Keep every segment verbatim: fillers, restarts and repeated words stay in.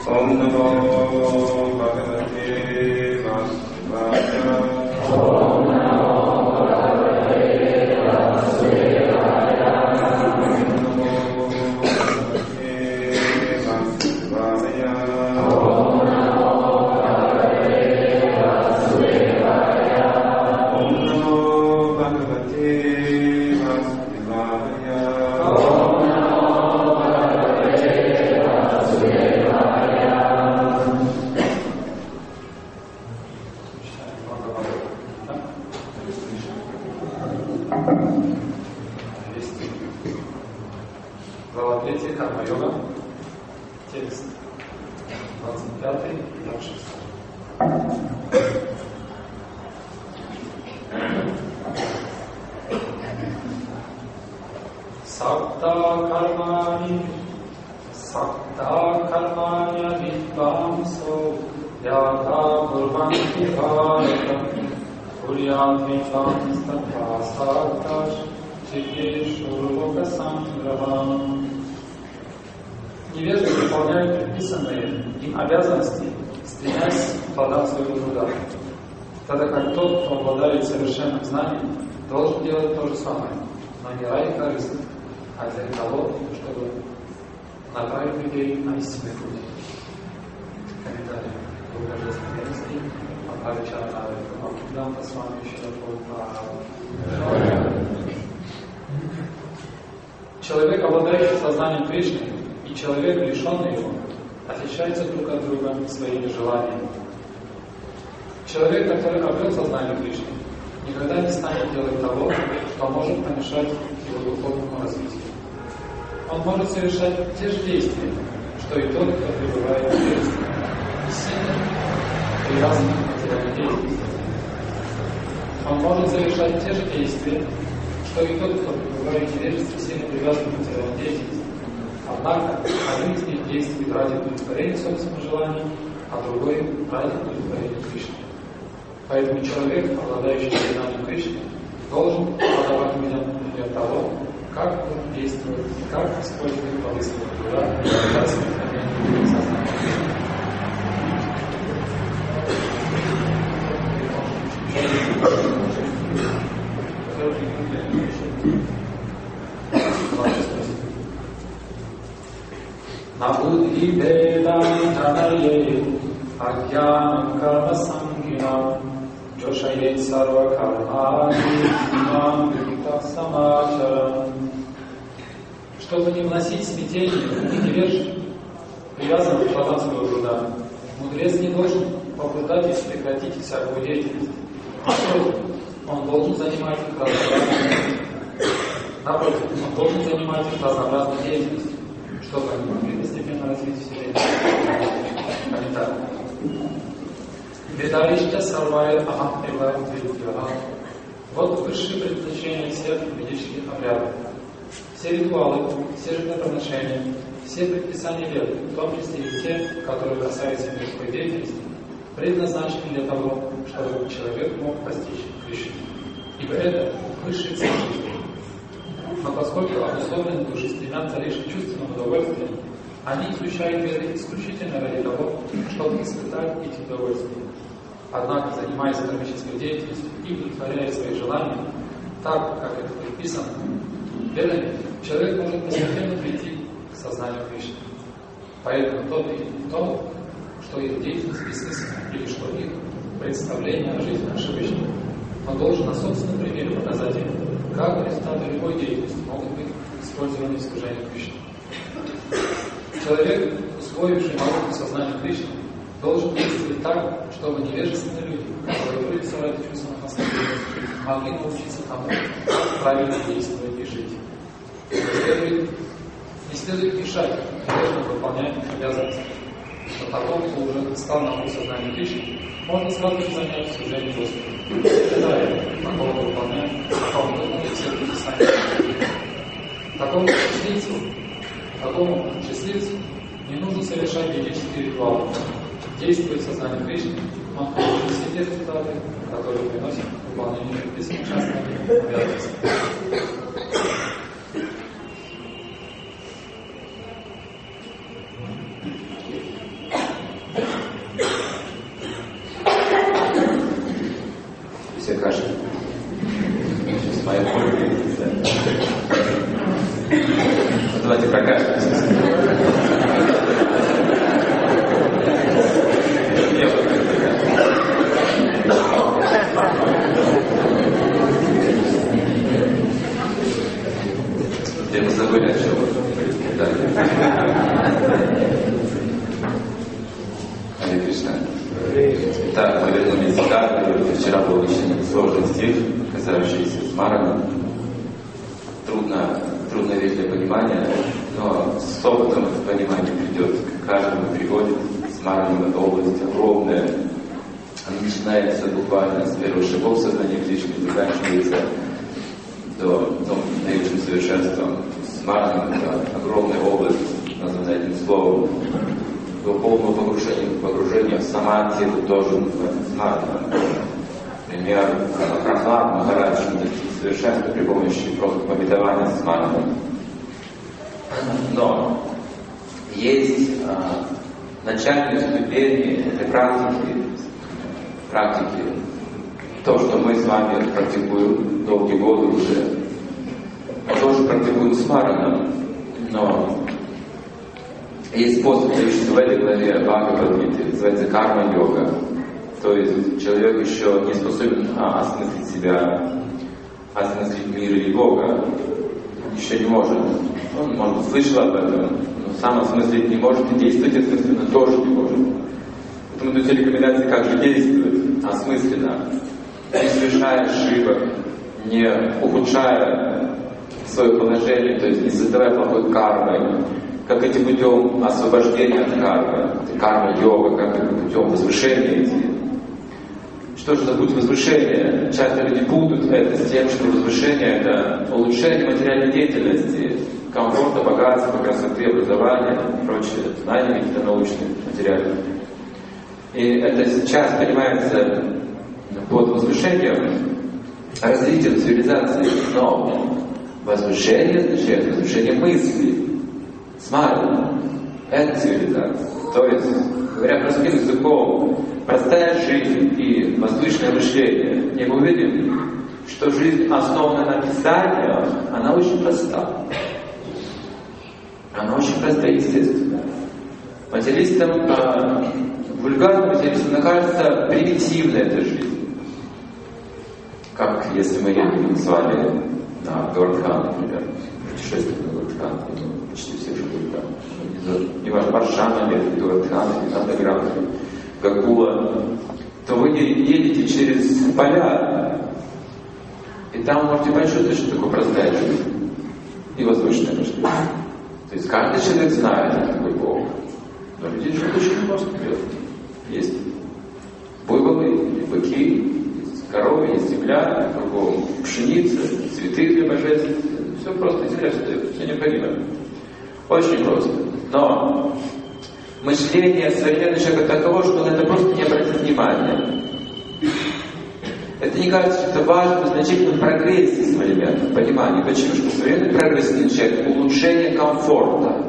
Невежды выполняют предписанные им обязанности, стремясь к плодам своего труда. Тогда как тот, кто обладает совершенным знанием, должен делать то же самое, но не ради корысти, а для того, чтобы направить людей на истинный путь. Комментарий. Божественности, Амхаричана, Амхидам, Тасвами, Человек, обладающий сознанием Кришны, и человек, лишенный его, отличаются друг от друга своими желаниями. Человек, который обрел сознание Кришны, никогда не станет делать того, что может помешать его духовному развитию. Он может совершать те же действия, что и тот, кто пребывает в невежестве, и сильно привязан к материальной деятельности. Он может совершать те же действия, что и тот, кто пребывает в невежестве, сильно привязан к материальной деятельности. Однако, один из них действует ради удовлетворения собственных желаний, а другой ради удовлетворения Кришны. Поэтому человек, обладающий сознанием Кришны, должен подавать людям пример того, как он действует и как использует плоды своего труда для сохранения сознания Кришны. Nabudhi vedam janaye ajnanam karma samginam joshayet sarva karmani imam vikita samachara. Чтобы не вносить смятение в невежд, привязанных к плодам своего труда, мудрец не должен побуждать их прекратить всякую деятельность. Напротив, он должен занимать их разнообразной Напротив, он должен занимать их разнообразной деятельностью, чтобы они могли постепенно развить в себе. Комментарий. Ведалишта сарвая ахам эва видьяха. Вот высшее предназначение всех ведических обрядов. Все ритуалы, все жертвоприношения, все предписания вед, в том числе и те, которые касаются мирской деятельности, предназначены для того, чтобы человек мог постичь Кришну. Ибо это высшая цель жизни. Но поскольку обусловленные души стремятся лишь к чувственному удовольствию, они изучают веды исключительно ради того, чтобы испытать эти удовольствия. Однако, занимаясь кармической деятельностью и удовлетворяя свои желания, так, как это предписано ведами, человек может постепенно прийти к сознанию Кришны. Поэтому тот и то, что их деятельность бессмысленна, или что их представление о жизни ошибочно, он должен на собственном примере показать им, как результаты любой деятельности могут быть использованы в служении Кришне. Человек, усвоивший науку сознания Кришны, должен действовать так, чтобы невежественные люди, которые прорицают чувственных наслаждений, могли научиться тому, как правильно действовать и жить. Не следует, не следует мешать невежным выполнять обязанности. Но такому, кто уже стал на путь сознания Кришны, можно сразу же занять служение Господу. Ожидая такого выполнять, такому духовному всех предписаний. Такому счастливцу, такому счастливцу не нужно совершать ведические ритуалы. Действуя в сознании Кришны, он получит все те результаты, которые приносят выполнение предписанных частных обязанностей. наверное, не всегда, вчера был очень сложный стих, касающийся смарана. Трудно, трудная вещь для понимания, но с опытом это понимание придет. К каждому приходит смарана, эта область огромная. Она начинается буквально с первых шагов сознания Кришны, заканчивается до, до наивысшим совершенством. Смарана — это огромная область, названная одним словом. До полного погружения, погружения в самадхи это тоже называется смарана. Например, Прахлад Махарадж достиг совершенства при помощи просто пометования смарана. Но есть а, начальные ступени этой практики, практики, то, что мы с вами практикуем долгие годы уже, мы тоже практикуем смарана, но есть способ, в этой главе Бхагавад-гиты, называется карма-йога. То есть человек еще не способен а, осмыслить себя, осмыслить мир или Бога. Еще не может. Он, может быть, слышал об этом, но сам осмыслить не может, и действовать осмысленно тоже не может. Поэтому тут все рекомендации, как же действовать осмысленно, не совершая ошибок, не ухудшая свое положение, то есть не создавая плохой кармы, как идти путем освобождения от кармы, карма-йога, как идти путем возвышения идти. Что же за путь возвышения? Часто люди путают это с тем, что возвышение — это улучшение материальной деятельности, комфорта, богатства, красоты, образования и прочее, знания какие-то научные, материальные. И это сейчас понимается под возвышением, развитием цивилизации, но возвышение означает возвышение мысли. Смарана — это цивилизация. То есть, говоря простым языком, простая жизнь и возвышенное мышление. И мы увидим, что жизнь, основанная на писаниях, она очень проста. Она очень проста и естественная. Материалистам, э, вульгарным материалистам, кажется примитивной эта жизнь. Как если мы едем с вами на Гавардхан, например, путешествие на Гавардхан, почти все живут там. Не важно, Варшава, или Гавардхан, или Нандаграм, Гакула, то вы едете через поля, и там можете почувствовать, что такое простая жизнь и возвышенное мышление. То есть каждый человек знает, что такое Бог, но люди живут очень просто. Есть буйволы, быки, есть коровы, есть земля, кругом пшеница, цветы для божеств. Все просто, земля, все необходимо. Очень просто. Но мышление современного человека таково, что он это просто не обратит внимания. Это не кажется, что это важным, значительным прогрессом современного понимания. Почему? Что современный прогресс означает улучшение комфорта,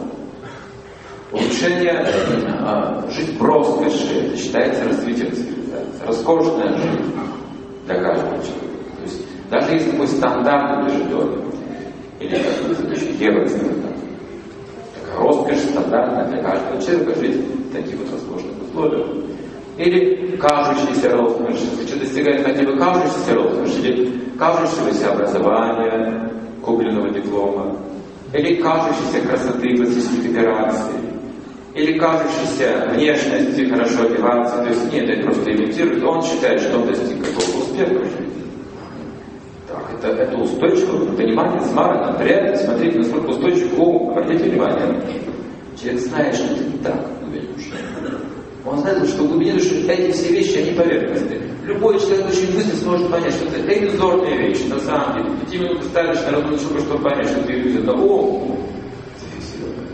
улучшение э, жить в роскоши. Это считается развитием цивилизации. Роскошная жизнь для каждого человека. То есть даже если такой стандарт лежит дома, или как евростандарт, роскошь стандартная для каждого человека жить в таких вот роскошных условиях. Или кажущийся роскошь, хочу достигать хотя бы кажущейся роскошь, или кажущегося образования, купленного диплома, или кажущейся красоты классических операций, или кажущейся внешности, хорошо одеваться. То есть нет, это просто имитирует. Он считает, что он достиг какого-то успеха в жизни. Так, это, это устойчивое понимание смарана. Реально, смотрите, насколько устойчив ум. Обратите внимание. Человек знает, что это не так в глубине души. Он знает, что в глубине души эти все вещи, они поверхностные. Любой человек очень быстро сможет понять, что это иллюзорные вещи, на самом деле. Пяти минут достаточно равно, чтобы понять, что это иллюзия. Но ум зафиксирован.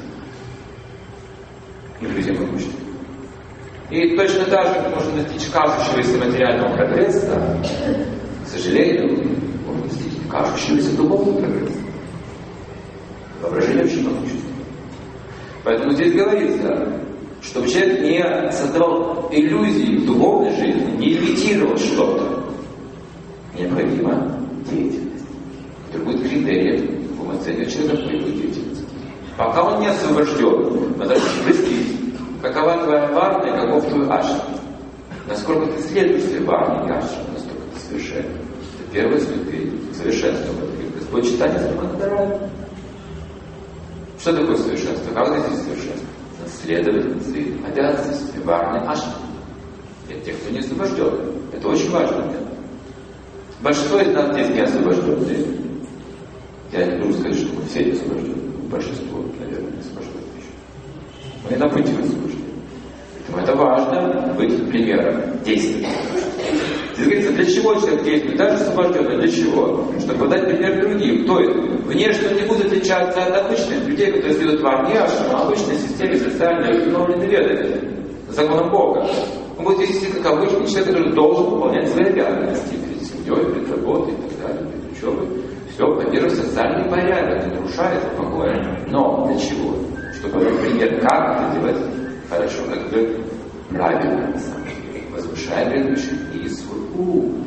Иллюзия могущества. И точно так же, как можно достичь кажущегося материального прогресса, к сожалению, можно достичь кажущегося духовного прогресса. Воображение очень могущество. Поэтому здесь говорится, чтобы человек не создавал иллюзии в духовной жизни, не имитировал что-то. Необходима деятельность, которая будет критерием духовной человека по его деятельности. Пока он не освобожден, надо простить, какова твоя варна и каков твой ашрам. Насколько ты следуешь своей варне и ашраму, настолько ты совершенен. Это первая ступень совершенства. Господь читание Самандарая. Что такое совершенство? Как это здесь совершенство? Следовать своим обязанностям, варны ашрам. Это те, кто не освобожден. Это очень важный момент. Большинство из нас здесь не освобожденные. Я не могу сказать, что мы все не освобождены. Большинство, наверное, не освобождены еще. Мы на пути в освобождении. Поэтому это важно быть примером, действовать. Здесь говорится, для чего человек действует, даже освобожденный, для чего? Чтобы дать пример другим. То есть, внешне он не будет отличаться от обычных людей, которые следуют в армияшем, обычной системе социальной установленной ведой, законом Бога. Он будет вести как обычный человек, который должен выполнять свои обязанности перед семьей, перед работой и так далее, перед учебой. Все, поддерживать социальный порядок, не нарушает покоя. Но для чего? Чтобы дать пример, как это делать хорошо, как бы правильно, на самом деле, возвышая предыдущих и свой ум.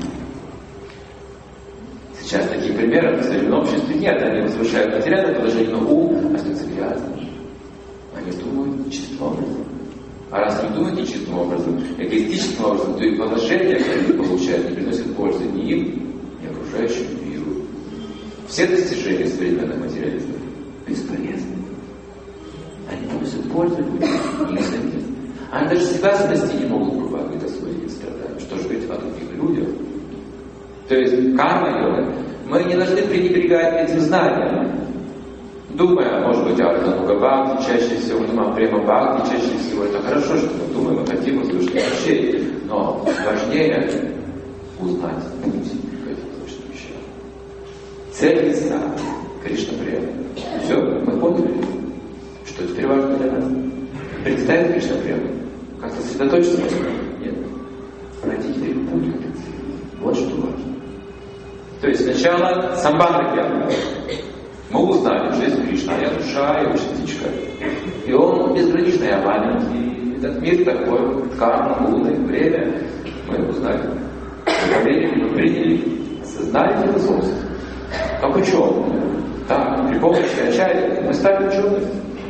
Сейчас таких примеров в современном обществе нет. Они возвышают материальное положение, но ум остается грязным. Они думают нечистым образом. А раз не думают нечистым образом, эгоистическим образом, то и положение, которое они получают, не приносит пользы ни им, ни окружающему миру. Все достижения современных материалистов бесполезны. Они приносят пользу людям, незаметно. Они даже себя спасти не могут, грубо говоря, свои страдания. Что же говорить о других людях? То есть карма-йога, мы не должны пренебрегать этим знанием. Думая, может быть, о Артануга Бхакти, чаще всего, думаем о Према Бхакти, чаще всего. Это хорошо, что мы думаем, мы хотим возвышенных вещей. Но важнее узнать путь к этим возвышенным вещам. Цель листа Кришна Према. Все, мы поняли, что теперь важно для нас. Представить Кришна Према. Как-то сосредоточиться на этом? Нет. Пройти теперь путь к этой цели. Вот что важно. То есть сначала самбандха-гьяна. Мы узнали, что есть Кришна, я душа, я частичка. И он безграничный, я маленький. Этот мир такой, карма, луны, время. Мы узнали. Мы поверили, мы приняли, осознали философию. Как ученые. Так, при помощи ачарьи мы стали учеными.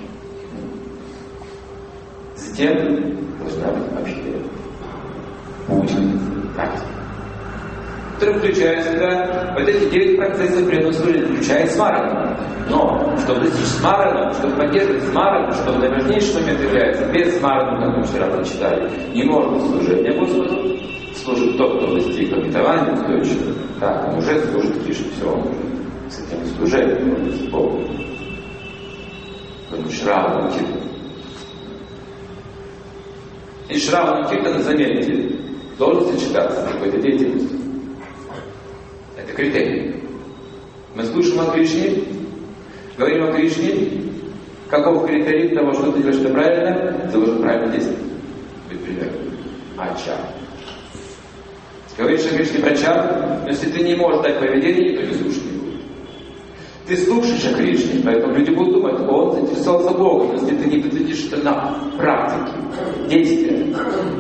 Затем должна быть вообще путь, практика, который включает в себя вот эти девять процессов преданного, включая смарана. Но, чтобы достичь смарана, чтобы поддерживать смарана, что на важнейший момент является, без смарана, как мы вчера прочитали, не может быть служения Господу. Служит тот, кто достиг обетования устойчиво. Так, он уже служит Кришне, все, он уже с этим служением, с Богом. Он Шравана Киртана. И Шравана Киртана, заметьте, должен сочетаться с какой-то деятельностью. Это критерий. Мы слушаем о Кришне, говорим о Кришне, каков критерий того, что ты делаешь это правильно, ты должен правильно действовать. Быть примером. Ачар. Говоришь о Кришне про чар, но если ты не можешь дать поведение, то не слушать не будет. Ты слушаешь о Кришне, поэтому люди будут думать, он заинтересовался Богом, но если ты не подтвердишь это на практике, действия,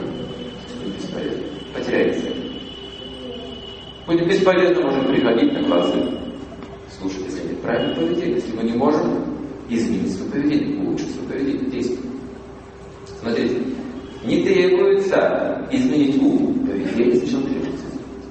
потеряется. Будет бесполезно, можем приходить на классы, слушать, если нет правильного поведения. Если мы не можем изменить свое поведение, улучшить свое поведение, действовать. Смотрите, не требуется изменить ум, поведение сначала требуется.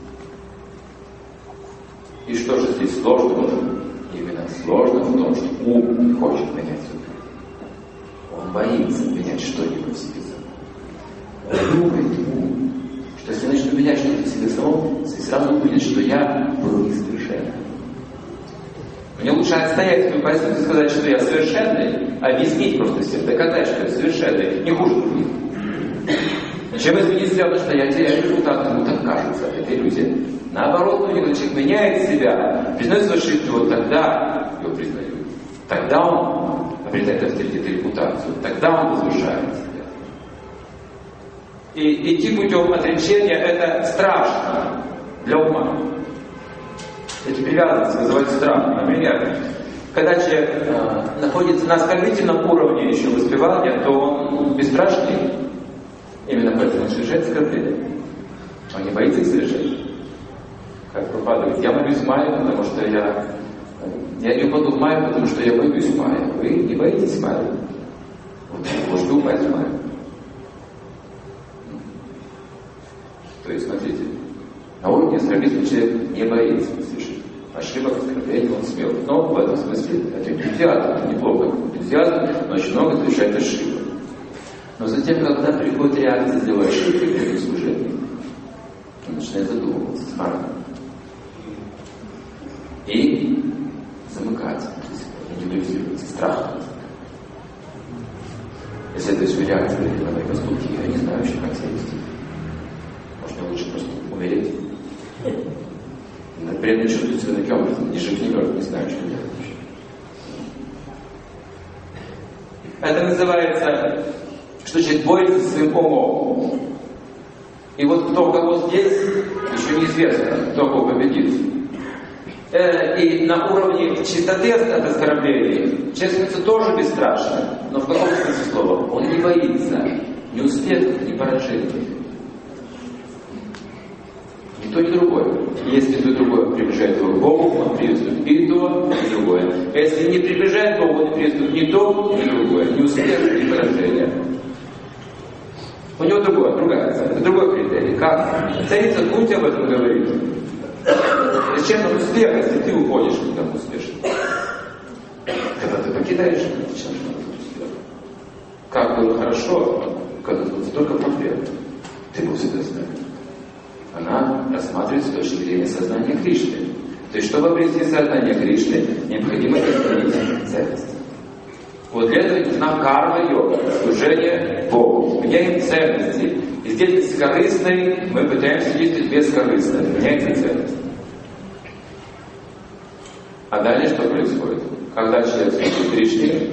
И что же здесь сложного? Именно сложно в том, что ум не хочет менять свое. Он боится менять что-нибудь в себе самом. Он думает ум, что если я начну менять что-то в себе самом, сразу увидит, что я был несовершенным. Мне лучше отстоять свою позицию и сказать, что я совершенный, объяснить просто всем, доказать, что я совершенный, не хуже других. Чем изменить себя, что я теряю результат, ему так кажется, это иллюзия. Наоборот, когда человек меняет себя, признает свою ошибки, вот тогда его признают. Тогда он обретает авторитет и репутацию, тогда он возвышает себя. И идти путем отречения — это страшно для ума. Эти привязанности вызывают страх. Например, когда человек э, находится на оскорбительном уровне еще воспевания, то он бесстрашный. Именно поэтому он совершает оскорбление. Он не боится их совершать. Как Прабхупада говорит, я молюсь Майе, потому что я... Я не упаду в Майю, потому что я боюсь Майи. Вы не боитесь Майи? Вот вы можете упасть в Майю. То есть, смотрите, на уровне оскорбительного человек не боится совершить ошибок, оскорблений, он смел. Но в этом смысле это энтузиазм, это неплохо. Энтузиазм, но очень много совершает ошибок. Но затем, когда приходит реакция, сделать ошибки при служении, он начинает задумываться, смарно. И замыкаться, индивидуализируется, страх. Если это все реакция на мои поступки, я не знаю вообще, как себя вести. Может, мне лучше просто умереть. Но при этом чувствую себя таким образом, ни жив, ни мертв, не знаю, что делать вообще. Это называется, что человек борется со своим умом. И вот кто кого здесь, еще неизвестно, кто кого победит. И на уровне чистоты от оскорблений человек становится тоже бесстрашным, но в каком смысле слова? Он не боится ни успехов, ни поражений. Ни то, ни другое. Если то и другое приближает его к Богу, он приветствует и то, и другое. Если не приближает к Богу, он приветствует ни то, ни другое. Ни успех, ни поражение. У него другое, другая цель, это другой критерий. Как? Царица Кунти об этом говорит. Зачем нам успех, если ты уходишь к тому успешно? Когда ты покидаешь, зачем же надо успех? Как было хорошо, когда было столько проблем. Ты был всегда с нами. Она рассматривает с точки зрения сознания Кришны. То есть, чтобы обрести сознание Кришны, необходимо изменить ценности. Вот для этого нужна карма-йога, служение Богу. Меняем ценности. Из деятельности корыстной мы пытаемся действовать бескорыстно. Меняется ценность. А далее что происходит? Когда человек служит Кришне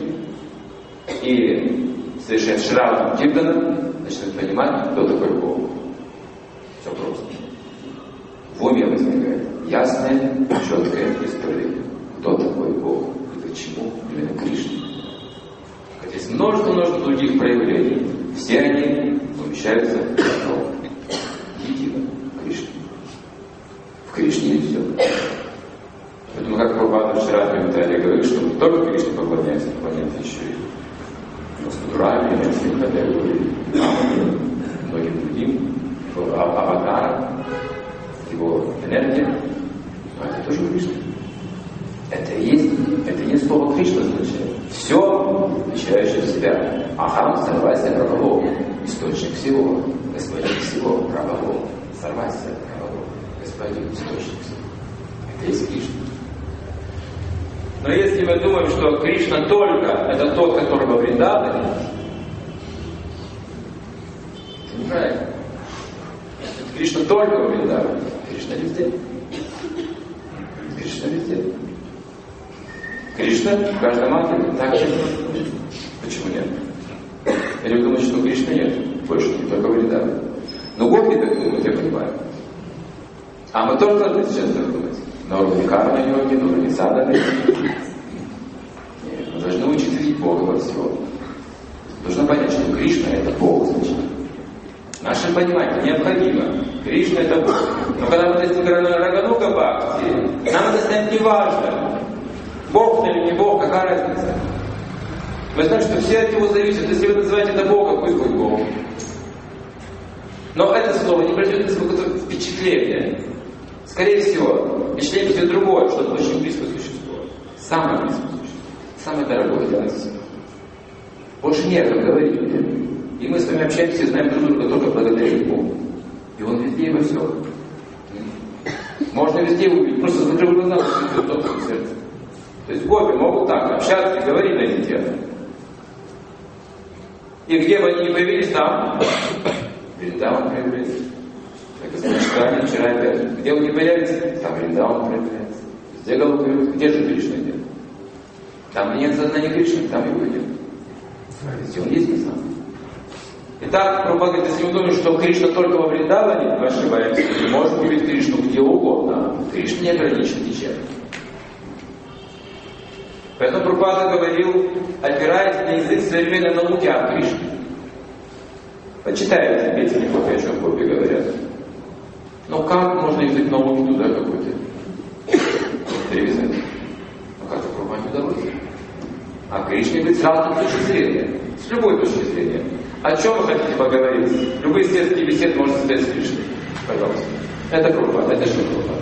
и совершает шраву Киртана, начинает понимать, кто такой Бог. Все просто. В уме возникает ясное, четкое представление, кто такой Бог и почему именно Кришна. Хотя есть множество-множество других проявлений. Все они умещаются в одно едино Кришне. В Кришне и все. Поэтому, как Прабхупада вчера в комментарии говорит, что не только Кришне поклоняется, поклоняется еще и Настурами, и многим другим аватарам, его энергия. Но это тоже Кришна. Это и есть, это не слово Кришна означает. Все, включающее в себя. Ахам сарвайся правового. Источник всего. Господин всего. Правового. Сарвайся правового. Господин источник всего. Это есть Кришна. Но если мы думаем, что Кришна только это тот, который во Вриндаване, это неправильно. Кришна только во Вриндаване. Кришна везде. Кришна везде. Кришна в каждом атоме так же. Почему нет? Или вы думаете, что Кришны нет? Больше не только Вриндаване. Но гопи так думают, я понимаю. А мы тоже должны сейчас так думать. На уровне карма-йоги, на уровне садханы. Нет, мы должны учиться видеть Бога во всем. Нужно понять, что Кришна это Бог, значит. Наше понимание необходимо. Кришна это Бог. Но когда мы достигаем Рагануга Бхакти, нам это станет неважно. Бог или не Бог, какая разница? Мы знаем, что все от него зависят. Если вы называете это Богом, пусть будет Бог. Но это слово не произведет какое-то впечатление. Скорее всего, впечатление все другое, что-то очень близкое существо. Самое близкое существо. Самое дорогое для нас. Больше не о ком говорить. И мы с вами общаемся и знаем друг друга только благодаря Богу. И Он везде и во всем. Можно везде увидеть, просто закрыв глаза, и в том сердце. То есть гопи могут так общаться и говорить на эти темы. И где бы они ни появились, там Вриндаван проявляется. Это сочетание вчера опять. Где он не появится, там Вриндаван проявляется. Везде голову появляется. Где же Кришна нет? Там нет сознания Кришны, там его нет. А везде он есть, не знаю. Итак, Прабхупада говорит, если мы думаем, что Кришна только во Вриндаване, мы ошибаемся. Мы можем увидеть Кришну где угодно. Кришна не ограничен ничем. Поэтому Прабхупада говорил, опираясь на язык современной науки о Кришне. Почитайте, видите, неплохо, о чем гопи говорят. Но как можно язык науки туда какой-то привязать? Ну как-то Прабхупаде не удалось. А Кришне говорит с разной точки зрения. С любой точки зрения. О чем вы хотите поговорить? Любые светские беседы можно создать с Кришной. Пожалуйста. Это Прабхупада, это что Прабхупада?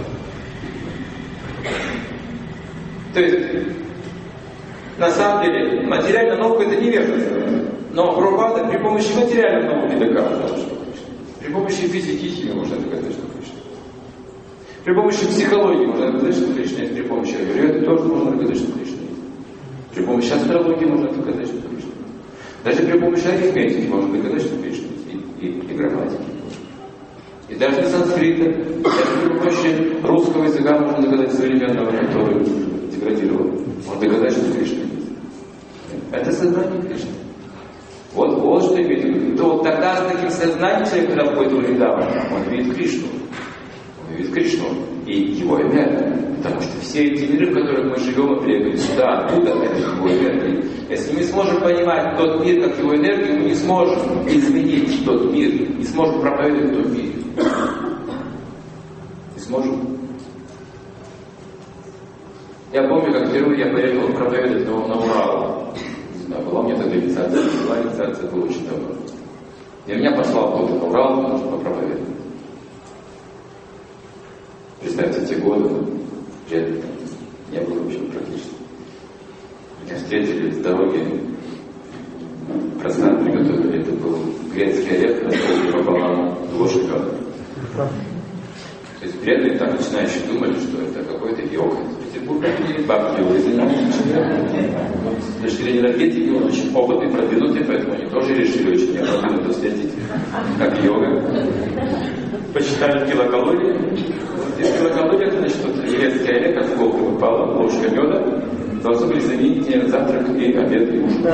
То есть, на самом деле, материальная наука это невежество. Но Прабхупада при помощи материальных наук не доказывал, что Кришна. При помощи физики и химии можно доказать, что Кришна. При помощи психологии можно доказать, что Кришна есть. При помощи аюрведы тоже можно доказать, что Кришна есть. При помощи астрологии можно доказать, что Кришна есть. Даже при помощи арифметики можно доказать, что Кришна есть. И, и, и грамматики. И даже из санскрита, даже при помощи русского языка можно доказать современного, который деградировал. Можно доказать, что Кришна есть. Это сознание Кришны. Вот, вот что имеет в виду. То вот тогда с таким сознанием человек, когда входит в Вриндаван, он видит Кришну. Он видит Кришну. И его энергия. Потому что все эти миры, в которых мы живем, и приехали сюда, оттуда, это его энергия. Если мы не сможем понимать тот мир, как его энергию, мы не сможем изменить тот мир, не сможем проповедовать тот мир. Не сможем. Я помню, как впервые я поехал проповедовать на, на Урал. Не знаю, была у меня тогда инициация, была инициация, было очень давно. И меня послал кто-то на Урал, потому что проповедовать. Представьте, те годы, лет не было вообще практически. Меня встретили с дороги, просад приготовили, это был грецкий орех, раскрытый пополам, ложка. То есть преданные там начинающие думали, что это какой-то йога из Петербурга, или бабки йогой занимались. С точки зрения энергетики он очень опытный, продвинутый, поэтому они тоже решили очень необходимо встретить как йога. Посчитали килокалории. Здесь килокалории, это значит, что грецкий орех от сколка выпала, ложка меда, должны были заменить мне завтрак и обед и ужин.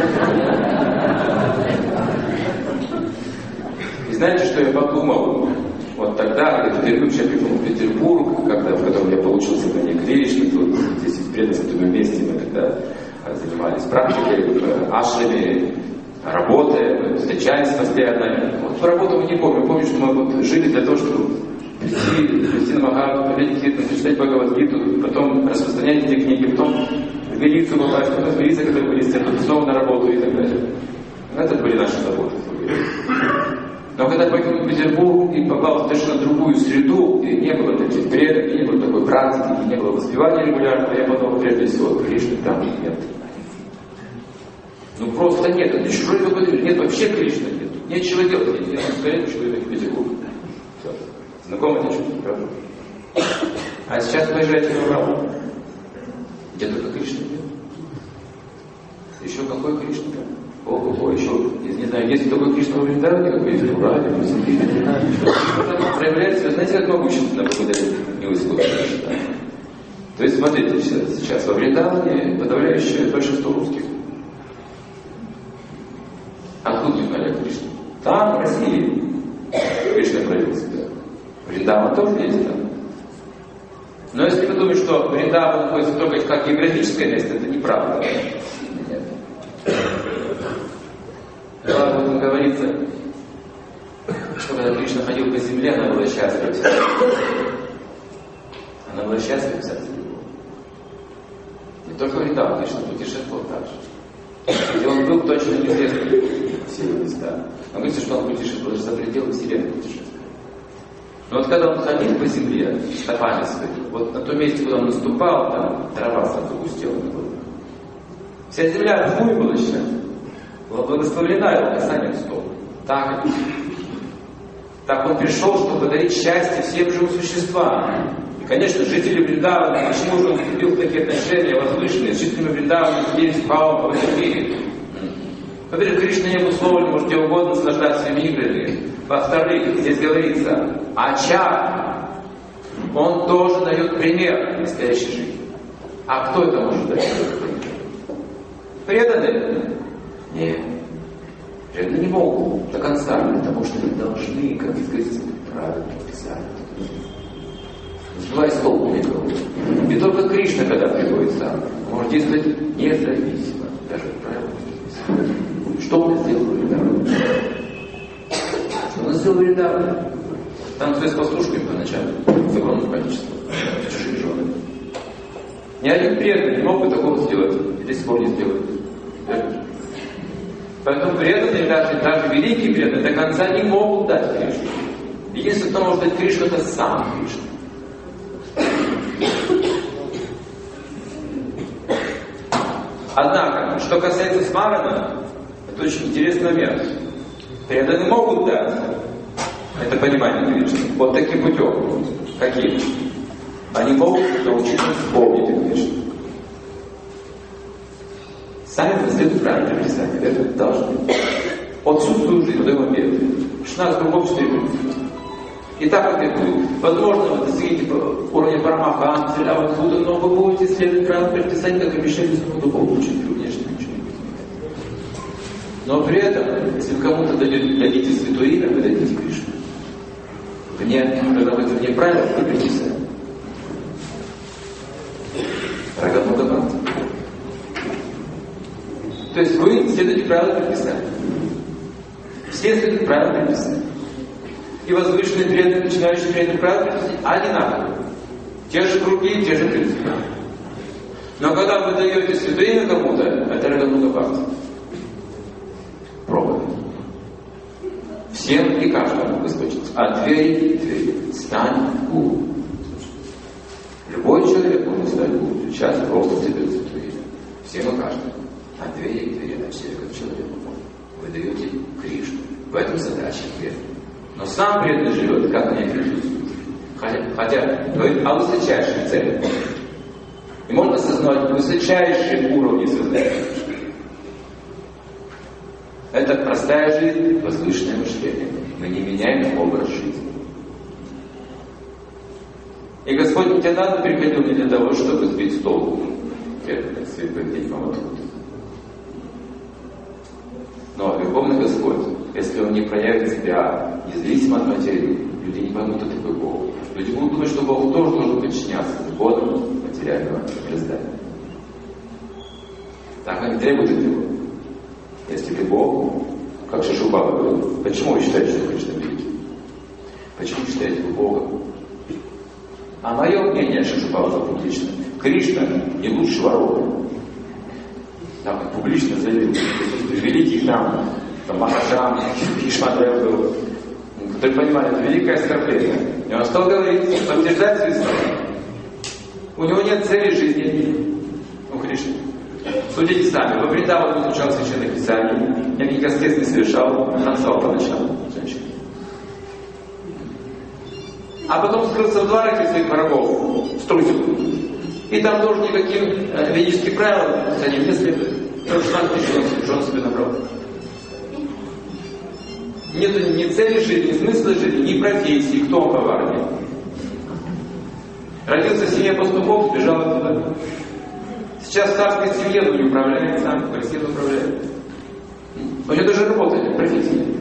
И знаете, что я подумал? Вот тогда, когда впервые вообще приехал в Петербург, когда, в котором я получил сознание Кришны, тут здесь в предостатном месте мы тогда занимались практикой, в ашраме, работой, встречались постоянно. Вот по работу мы не помню. Помню, что мы вот жили для того, чтобы прийти, прийти на Махабхарату, поведать Киртан, прочитать Бхагавад-гиту, потом распространять эти книги, потом в Галицу попасть, потом в Галицу, которые были потом снова на работу и так далее. Это были наши заботы. Но когда поехал в Петербург и попал в совершенно другую среду, и не было таких предок, и не было такой практики, и не было воспевания регулярного, я подумал, прежде всего, Кришны там нет. Ну просто нет, это чужой какой-то, нет, вообще Кришны нет. Нечего делать, нет, скорее, что это в Петербург. Все. Знакомо это чувство, правда? А сейчас поезжайте в Урал. Где только Кришны нет. Еще какой Кришна там? Ого-го, еще, не знаю, есть такой Кришна в Вриндаване, какой есть в Урале, в Сибири. Проявляется, знаете, как могущественно благодаря милостивому Кришне. То есть, смотрите, сейчас во Вриндаване подавляющее большинство русских. Откуда не знали о Кришне? Там, в России, Кришна проявил себя. Вриндаван тоже есть там. Но если вы думаете, что Вриндаван находится только как географическое место, это неправда. Нет. Об этом говорится, что когда Кришна ходил по земле, она была счастлива в сердце. Она была счастлива в сердце. Не только Вриндаван, Кришна путешествовал так же. И он был точно неизвестный все его места. Но говорится, что он путешествовал даже за пределы Вселенной путешествовал. Но вот когда он ходил по земле, стопами своими, вот на том месте, куда он наступал, там трава сразу густела на глазах. Вся земля вымылочна, была благословлена его касанием стола. Так, так он пришел, чтобы подарить счастье всем живым существам. И, конечно, жители Вриндавана, почему же он вступил в такие отношения возвышенные, с жителями Вриндавана делились павом в этом мире? Во-первых, Кришна не обусловлен, может где угодно наслаждаться своими играми. Во-вторых, здесь говорится, Ачар, он тоже дает пример настоящей жизни. А кто это может дать? Преданные? Нет. Преданные не могут до конца, потому что они должны, как здесь говорится, правильно писать. Сбивай столб никого. И только Кришна, когда приходит сам, может действовать независимо. Даже правильно. Что он сделал в Вриндаване? Что он сделал в Вриндаване? Там все с послушками поначалу, с огромным количеством, чужие жены. Ни один преданный не мог бы такого сделать, и до сих пор не сделает. Да? Поэтому преданные, даже, даже великие преданные, до конца не могут дать Кришну. Единственное, кто может дать Кришну, это сам Кришна. Однако, что касается Смарана, Это очень интересный момент. Преданные могут дать это понимание Кришны вот таким путем. Каким? Они могут научиться вспомнить Кришну. Сами следует правильно писать, это должны. Вот всю свою жизнь, в этот момент, в шестнадцатом году четыре года. И так как это будет. Возможно, вы достигнете уровня Парамахансы, а вот тут, но вы будете следовать правильно предписать, как обещали своему духовному учителю, внешне ничего не будет. Но при этом, если вы кому-то дадите святое имя, вы дадите Кришну. Вне, когда вы это вне правил, вы предписали. Рагануга Бхакти. То есть вы следуете правилам предписания. Все следуют правилам предписания. И возвышенные преданные, начинающие преданные правила предписания одинаковые. Те же круги, те же принципы. Но когда вы даете святое имя кому-то, это Рагануга Бхакти. Пробуйте. Всем и каждому выскочить. От двери к двери. Стань гуру. Любой человек может стать гуру. Сейчас просто тебе святое имя. Всем и каждому. От двери к двери, от человека к человеку. Вы даете Кришну. В этом задача преданного. Но сам преданный живет, как мне Кришну служит. Хотя, хотя говорит о высочайшей цели. И можно осознать высочайшие уровни сознания. Это простая жизнь, возвышенное мышление. Мы не меняем образ жизни. И Господь Нитянанда приходил не для того, чтобы сбить с толку преданных своих поведением. Но Верховный Господь, если Он не проявит себя независимо от материи, люди не поймут, кто такой Бог. Люди будут думать, что Бог тоже должен подчиняться законам материального мироздания. Так они требуют от Него. Если ты Бог, как Шишупала говорил, почему вы считаете, что Кришна великий? Почему вы считаете его Богом? А мое мнение, Шишупала публично, Кришна не лучше ворова. Там публично заявил, великих там, там Махаджан, Бхишмадев был, которые понимали, это великое оскорбление. И он стал говорить, подтверждать свои слова. У него нет цели жизни, у Кришны. Судите сами, во Вриндаване он изучал Священное Писание, я никаких аскез не совершал, танцевал поначалу женщин. А потом скрылся в дворах своих врагов, струсил. И там тоже никаким э, ведическим правилам за ним не следует. шестнадцать тысяч жен себе набрал. Нет ни цели жизни, ни смысла жизни, ни профессии, кто он в армии. Родился в семье пастухов, сбежал оттуда. Сейчас в царской семье он не управляет сам, красиво управляет. У него даже работы нет, профессии нет.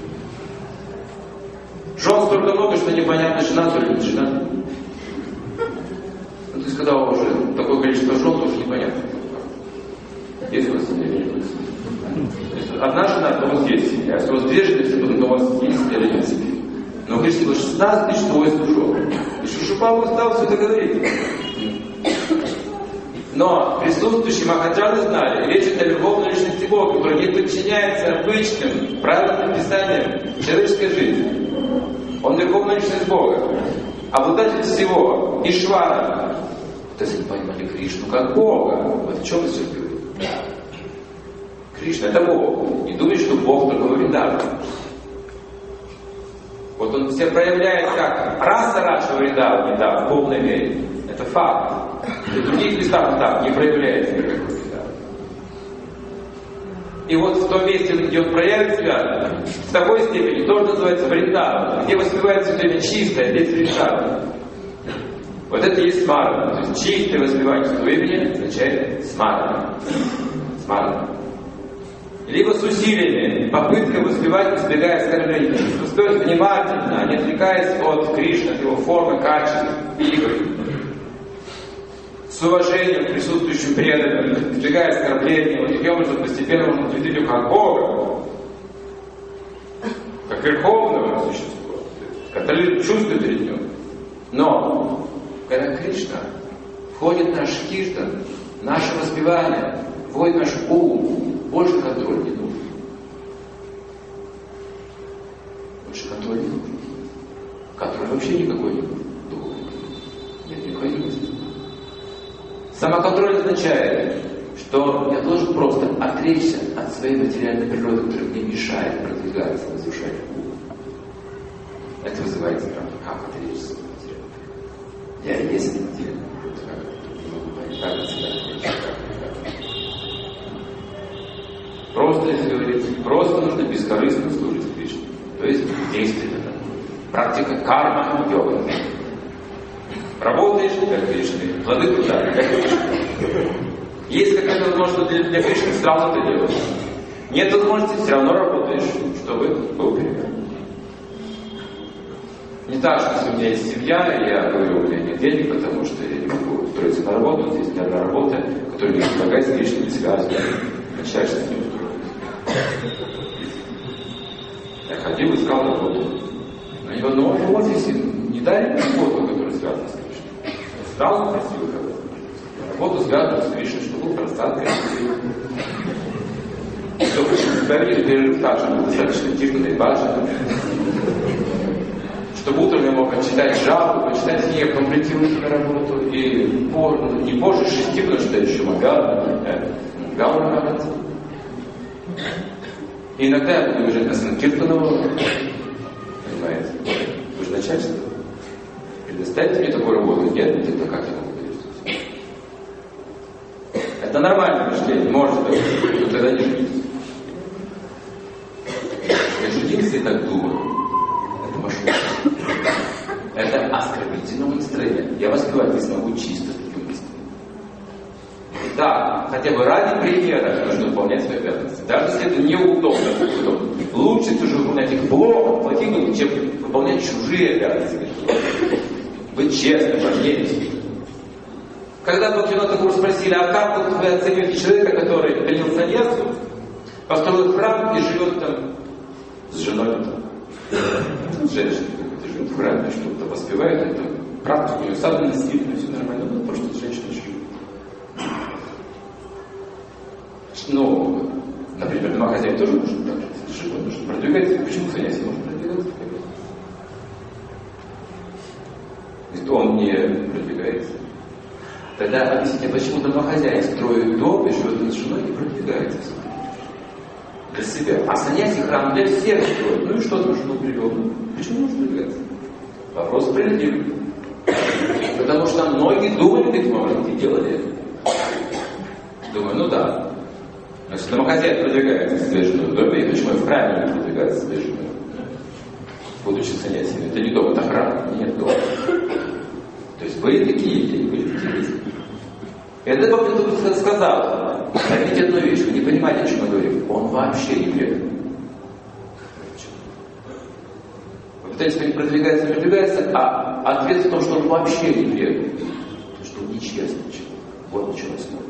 Жен столько много, что непонятно, жена то ли жена. Ну, то есть, когда уже такое количество жен, то уже непонятно. Есть у вас семья или нет? Одна жена, то у вас есть семья. Если у вас две жены, то у вас есть или нет семьи. Но Кришна было шестнадцать тысяч войск ушел. И Шишупала стал все это говорить. Но присутствующие Махаджаны знали, речь идет о верховной личности Бога, который не подчиняется обычным правилам предписаниям человеческой жизни. Он верховная личность Бога, обладатель всего, Ишвара. То есть они понимали Кришну как Бога. Вот о чем мы сейчас говорим. Кришна — это Бог. Не думайте, что Бог только в Вриндаване. Вот он себя проявляет как раса Раша в Вриндаване, да, в полной мере. Это факт. И в других местах так не проявляется никакой Вриндаван. И вот в том месте, где он проявит себя, в такой степени тоже называется Вриндаван, где воспевается все время чистое, без Вриндавана. Вот это и есть смарана. То есть чистое воспевание своего имени означает смарана. Смарана. Либо с усилиями, попытка воспевать, избегая оскорблений. Воспевать внимательно, не отвлекаясь от Кришны, от его формы, качеств, игры. С уважением к присутствующим преданным, избегая оскорблений. Вот таким образом постепенно можно ответить его как Бога, как верховного существа, который чувствует перед ним. Но когда Кришна входит в наш киртан, наше воспевание, вводит наш ум, больше контроля не нужен. Больше контроля не нужен. Контроль вообще никакой не нужен. Нет необходимости. Самоконтроль означает, что я должен просто отречься от своей материальной природы, которая мне мешает продвигаться, возвышать Бога. Это вызывает страх. Как отречься от материальной природы? Я и есть материальная природа, как это? Не могу понять, как от себя отречься, как это? Просто, если говорить, просто нужно бескорыстно служить Кришне. То есть действие это такое. Практика карма, йога. Работаешь как Кришна, плоды труда как Кришна. Есть какая-то возможность для, для Кришны, сразу это делаешь. Нет возможности, все равно работаешь, чтобы был пример. Не так, что если у меня есть семья, и я говорю, у меня нет денег, потому что я не могу устроиться на работу, здесь ни одна работа, которая мне помогает с Кришной, не связана. Начинаешь с ним устроиться. Я ходил, искал работу. Но ни в одном офисе не дали мне работу, которая связана с Кришной. Я сразу просил работу. Работу связанную с Кришной, чтобы был простат красивый. Чтобы ставили перерыв так, чтобы достаточно тихо и важно. Чтобы утром я мог почитать жалобу, почитать книгу, потом прийти утром на работу. И по, не позже шести, потому что я еще Магал, Магал нравится. И иногда я буду бежать на Санкиртанову, понимаете, вы же начальство. Предоставьте мне такую работу, нет, это как я могу делать? Это нормальное мышление, может быть, но тогда не женитесь. Я женился и так думаю. Это машина. Это оскорбительное настроение. Я вас говорю, не смогу чисто с таким мыслям. Да, хотя бы ради примера нужно выполнять свои обязанности. Даже если это неудобно. Лучше все же выполнять их плохо, плохих, чем выполнять чужие обязанности. Быть честным, важнее. Когда Бхактивинода Тхакур спросили, а как вот вы оцениваете человека, который принял саньясу, построил храм и живет там с женой, с женщиной, какой-то живет в храме, что-то воспевает, это практику, у нее сам насильно, все нормально, но просто с женщиной живет. Ну, например, домохозяин тоже может так же, совершенно может продвигаться. Почему саньяси может продвигаться? Ведь он не продвигается. Тогда объясните, почему домохозяин строит дом и живет с женой и продвигается для себя. А саньяси храм для всех строит. Ну и что там жену привел? Почему может продвигаться? Вопрос справедливый. Потому что многие думали таким образом и делали это. Думаю, ну да. Значит, домохозяин продвигается с своей женой в доме, и почему в храме не продвигается с своей женой? Будучи саньясием. Это не дом, это храм, нет дома. То есть были такие идеи, были такие идеи. Это Бхактивинода сказал, поймите одну вещь, вы не понимаете, о чем я говорю. Он вообще не предан. Вы пытаетесь сказать, продвигается, продвигается, а ответ в том, что он вообще не предан. Потому что он нечестный человек. Вот ничего не смотрит.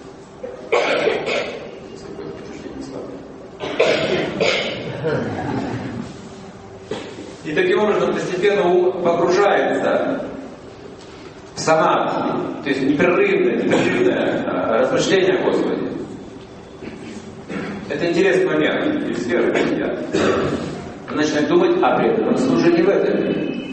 И таким образом постепенно ум погружается в самадхи, то есть непрерывное, непрерывное размышление о Господе. Это интересный момент, и сфера бытия. Он начинает думать о преданном служении в этом мире.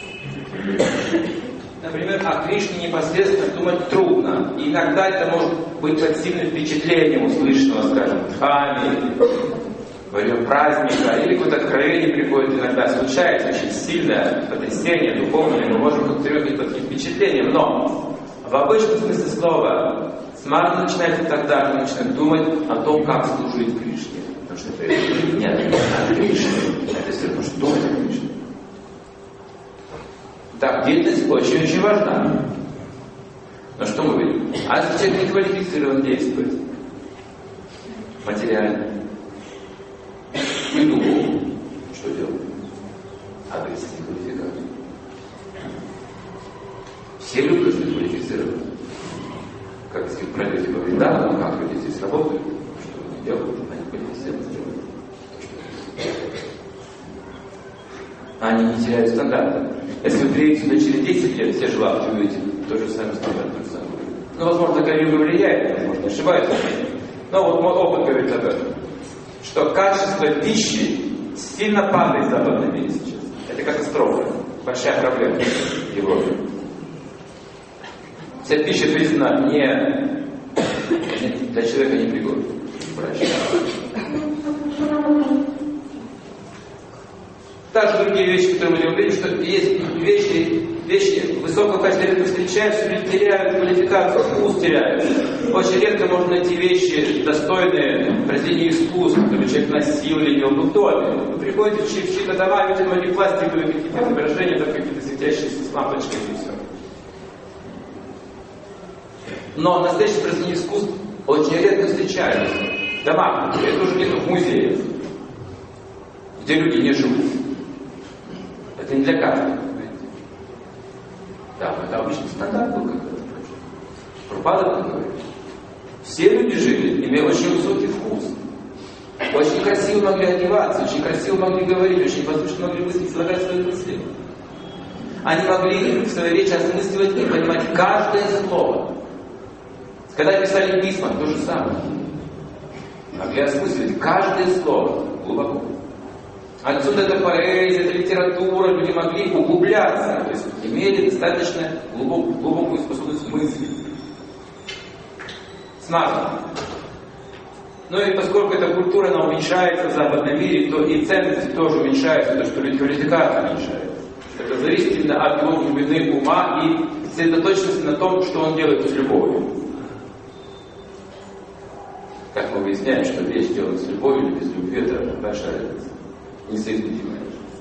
Например, о Кришне непосредственно думать трудно. И иногда это может быть под сильным впечатлением услышанного, скажем, дхами, во время праздника, или какое-то откровение приходит иногда, случается очень сильное потрясение духовное, мы можем как-то быть под таким впечатлением, но в обычном смысле слова смарта начинается тогда, когда начинает думать о том, как служить Кришне. Потому что это не от Кришны, это все равно, что думать о Кришне. Так, деятельность очень-очень важна. Но что мы видим? А если человек не квалифицирован действовать материально и духовно, что делать? Обрести квалификацию. Все люди должны квалифицировать. Как если пройдете по вреда, ну как люди здесь работают, что они делают, они квалифицированы делают. Они не теряют стандарты. Если вы приедете сюда через десять лет, все же лапки увидите тот же самый стандарт, тот же самый. Ну, возможно, Кали-юга влияет, возможно, ошибается. Но вот мой опыт говорит об этом, что качество пищи сильно падает в западном мире сейчас. Это катастрофа, большая проблема в Европе. Вся пища признана не для человека непригодны. Также другие вещи, которые мы говорим, что есть вещи, вещи высокого качества редко встречаются, люди теряют квалификацию, вкус теряют. Очень редко можно найти вещи, достойные произведения искусства, которые человек носил или имел в доме. Вы приходите в чьи-то дома, видите, многие пластиковые какие-то изображения, там какие-то светящиеся с лампочками и все. Но настоящие произведения искусства очень редко встречаются. В домах, это уже нет в музее, где люди не живут. Это не для каждого. Да, это обычный стандарт был когда-то. Прабхупада говорит. Все люди жили, имея очень высокий вкус. Очень красиво могли одеваться, очень красиво могли говорить, очень воздушно могли мыслить, слагать свои мысли. Они могли в своей речи осмысливать и понимать каждое слово. Когда писали письма, то же самое. Могли осмысливать каждое слово глубоко. Отсюда эта поэзия, эта литература, люди могли углубляться, то есть имели достаточно глубокую, глубокую способность мысли. Смазано. Ну и поскольку эта культура, она уменьшается в западном мире, то и ценности тоже уменьшаются, потому что люди квалификация уменьшается. Это зависит именно от его глубины ума и сосредоточенности на том, что он делает с любовью. Как мы выясняем, что вещь делать с любовью или без любви, это большая разница. Несоизмеримая.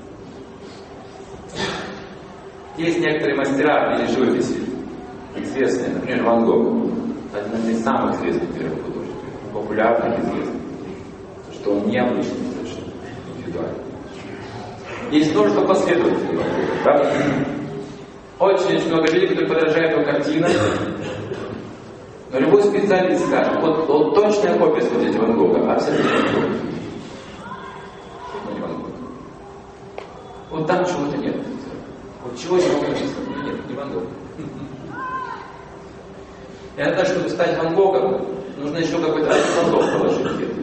Есть некоторые мастера в мире живописи, известные, например, Ван Гог, один из самых известных первых художников, популярных, известных, что он необычный совершенно, индивидуальный. Есть множество последователей Ван Гога, правда? Очень-очень много людей, которые подражают его картинам, но любой специалист скажет, вот, вот точная копия, смотрите, Ван Гога, абсолютно Ван Гога. Вот там чего-то нет. Вот чего сегодня написано? Нет, не Ван Гог. Иногда, чтобы стать Ван Гогом, нужно еще какой-то фотоп положить где-то.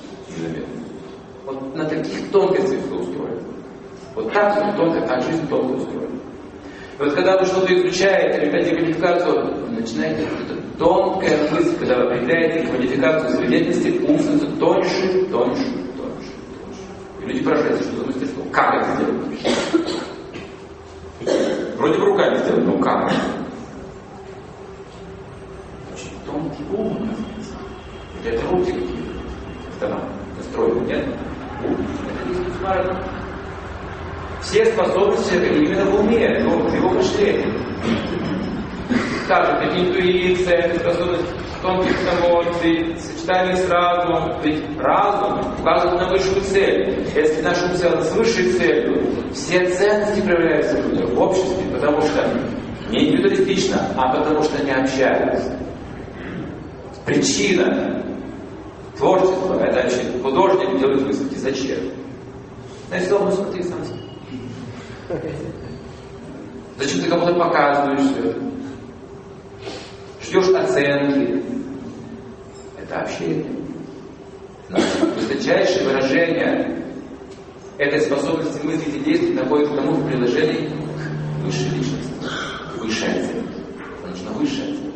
Вот на таких тонкостях все устроено. Вот так все тонко, так жизнь тонко устроена. И вот когда вы что-то изучаете, или хотите квалификацию, начинаете какая-то тонкая мысль, когда вы определяете квалификацию своей деятельности, ум становится тоньше, тоньше, тоньше. И люди поражаются, что за мастерство. Как это сделать? Вроде бы руками сделать, но как? Очень тонкий ум, оказывается. Это руки какие-то. Дома настроены, нет? Это все способности именно в уме, ну, в его мышлении. Также это интуиция, способность тонких эмоций, сочетание с разумом. Ведь разум указывает на высшую цель. Если наш ум связан с высшей целью, все ценности проявляются в людях, в обществе, потому что не индивидуалистично, а потому что они общаются. Причина творчества — это вообще художник делает выставки. Зачем? Значит, он смотри сам себе. Зачем ты кому-то показываешь все это? Ждешь оценки. Это общение. Высочайшее выражение этой способности мыслить и действовать находится тому в приложении к высшей личности. Высшая цель. Потому что высшая цель.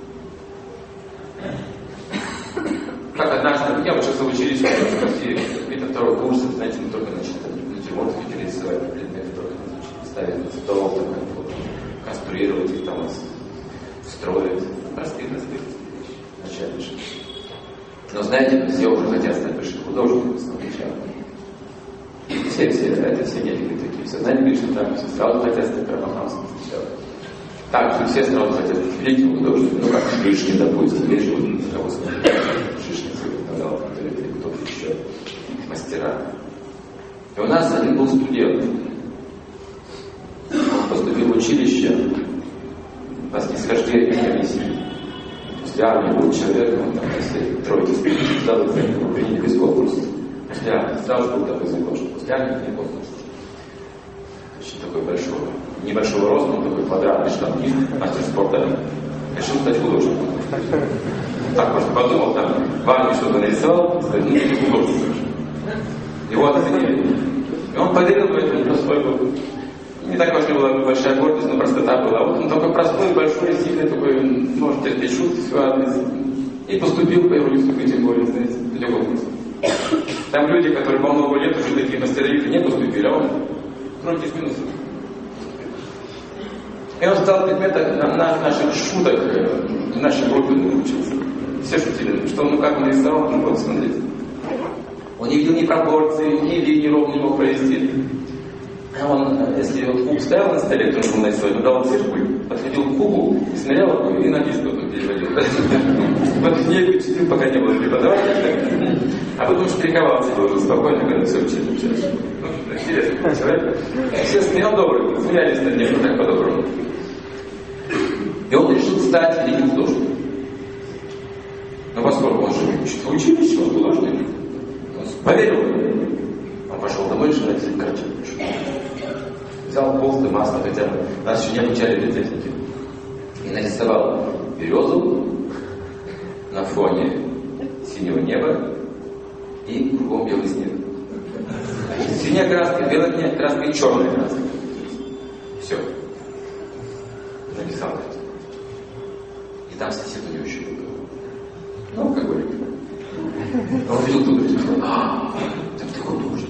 Как однажды, я вот сейчас учились в России, это второй курс, знаете, мы только начали натюрморт хотели рисовать предметы, только ставить цветов, конструировать их там, строить. Простые, простые вещи. Начальные шаги. Но знаете, все уже хотят стать большим художником сначала. Все, все, это все нефиги такие. Все, знаете, говорит, что так, все сразу хотят стать Рамахамсом сначала. Так же все сразу хотят быть великим художником. Ну как Шишкин, допустим, есть же вот кого смотрят. Шишкин, Надал, или кто-то еще. Мастера. И у нас один был студент. Он поступил в училище по снисхождению комиссии. После армии был человек, он там все тройки сдал экзамен, его приняли без конкурса. После армии сразу был такой закон, что после армии не конкурс. Очень такой большой, небольшого роста, он такой квадратный штангист, мастер спорта. Решил стать художником. Так просто подумал, там в армии что-то нарисовал, сказал, ну не художник. Его оценили. И он поверил в это, поскольку не так уж была большая гордость, но простота была. Вот он такой простой, большой, сильный, такой, может терпеть шутки, все адрес. И поступил по юридической категории, знаете, легко. Там люди, которые по много лет уже такие мастеровики не поступили, а он тройки с минусом. И он стал предметом на, на, наших шуток, в нашей группе научился. Все шутили, что он, ну как он рисовал, ну вот смотрите. Он не видел ни пропорции, ни линии ровно не мог провести. Он, если вот куб стоял на столе, который он нарисовал, он дал циркуль, подходил к кубу, смирял его и на лист потом переводил. Вот в ней учитель, пока не было преподавателя, а потом штриховался уже спокойно, когда все учили, учили. Ну, интересный человек. Все смеял добрый, смеялись над ним, так по-доброму. И он решил стать великим художником. Но поскольку он же учится в училище, он художник, он поверил. Он пошел домой и решил нарисовать картину. Взял холст и масло, хотя нас еще не обучали этой технике. И нарисовал березу на фоне синего неба и кругом белый снег. Синяя краска, белая краска и черная краска. Все. Написал это. И там сосед у него еще был. Ну, как говорит. Он видел тут и сказал: а, так ты художник.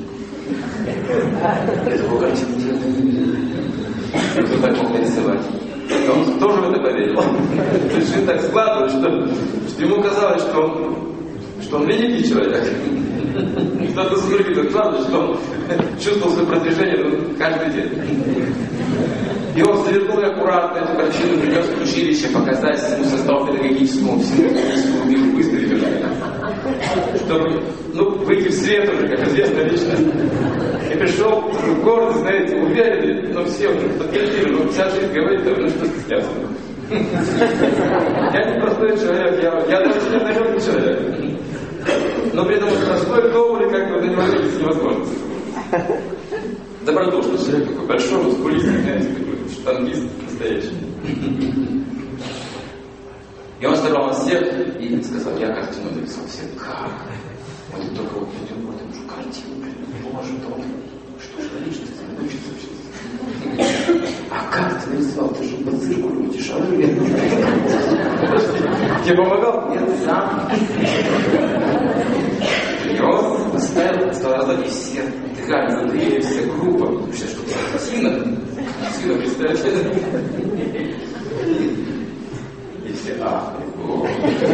Я такой картину делал. Кто так мог нарисовать? И он тоже в это поверил. То есть жизнь так складывалась, что, что ему казалось, что он, что он великий человек. Что-то с другим так складывалось, что он чувствовал свое продвижение каждый день. И он завернул аккуратно эту картину, принес в училище, показать ему состав педагогическому, всему педагогическому миру, выставить уже. Чтобы, ну, выйти в свет уже, как известная личность. И пришел в город, знаете, уверенный, но все уже подтвердили, но вся жизнь говорит, ну что стесняться. Я не простой человек, я, я даже не наемный человек. Но при этом простой, добрый, как бы до него видеть невозможно. Добродушный человек, такой большой, мускулистый, знаете, такой штангист настоящий. И он собрал нас всех и сказал: я картину написал. Все: как? Мы тут только вот идем, вот эту картину, боже, да, что ж за личность не учится вообще? А как ты нарисовал? Ты же по циркулю эти шары. Тебе помогал? Нет, сам. И он поставил, стал раздать все, такая задвери, вся группа. Вообще, что картина? Картина, представляете? И все: а, о.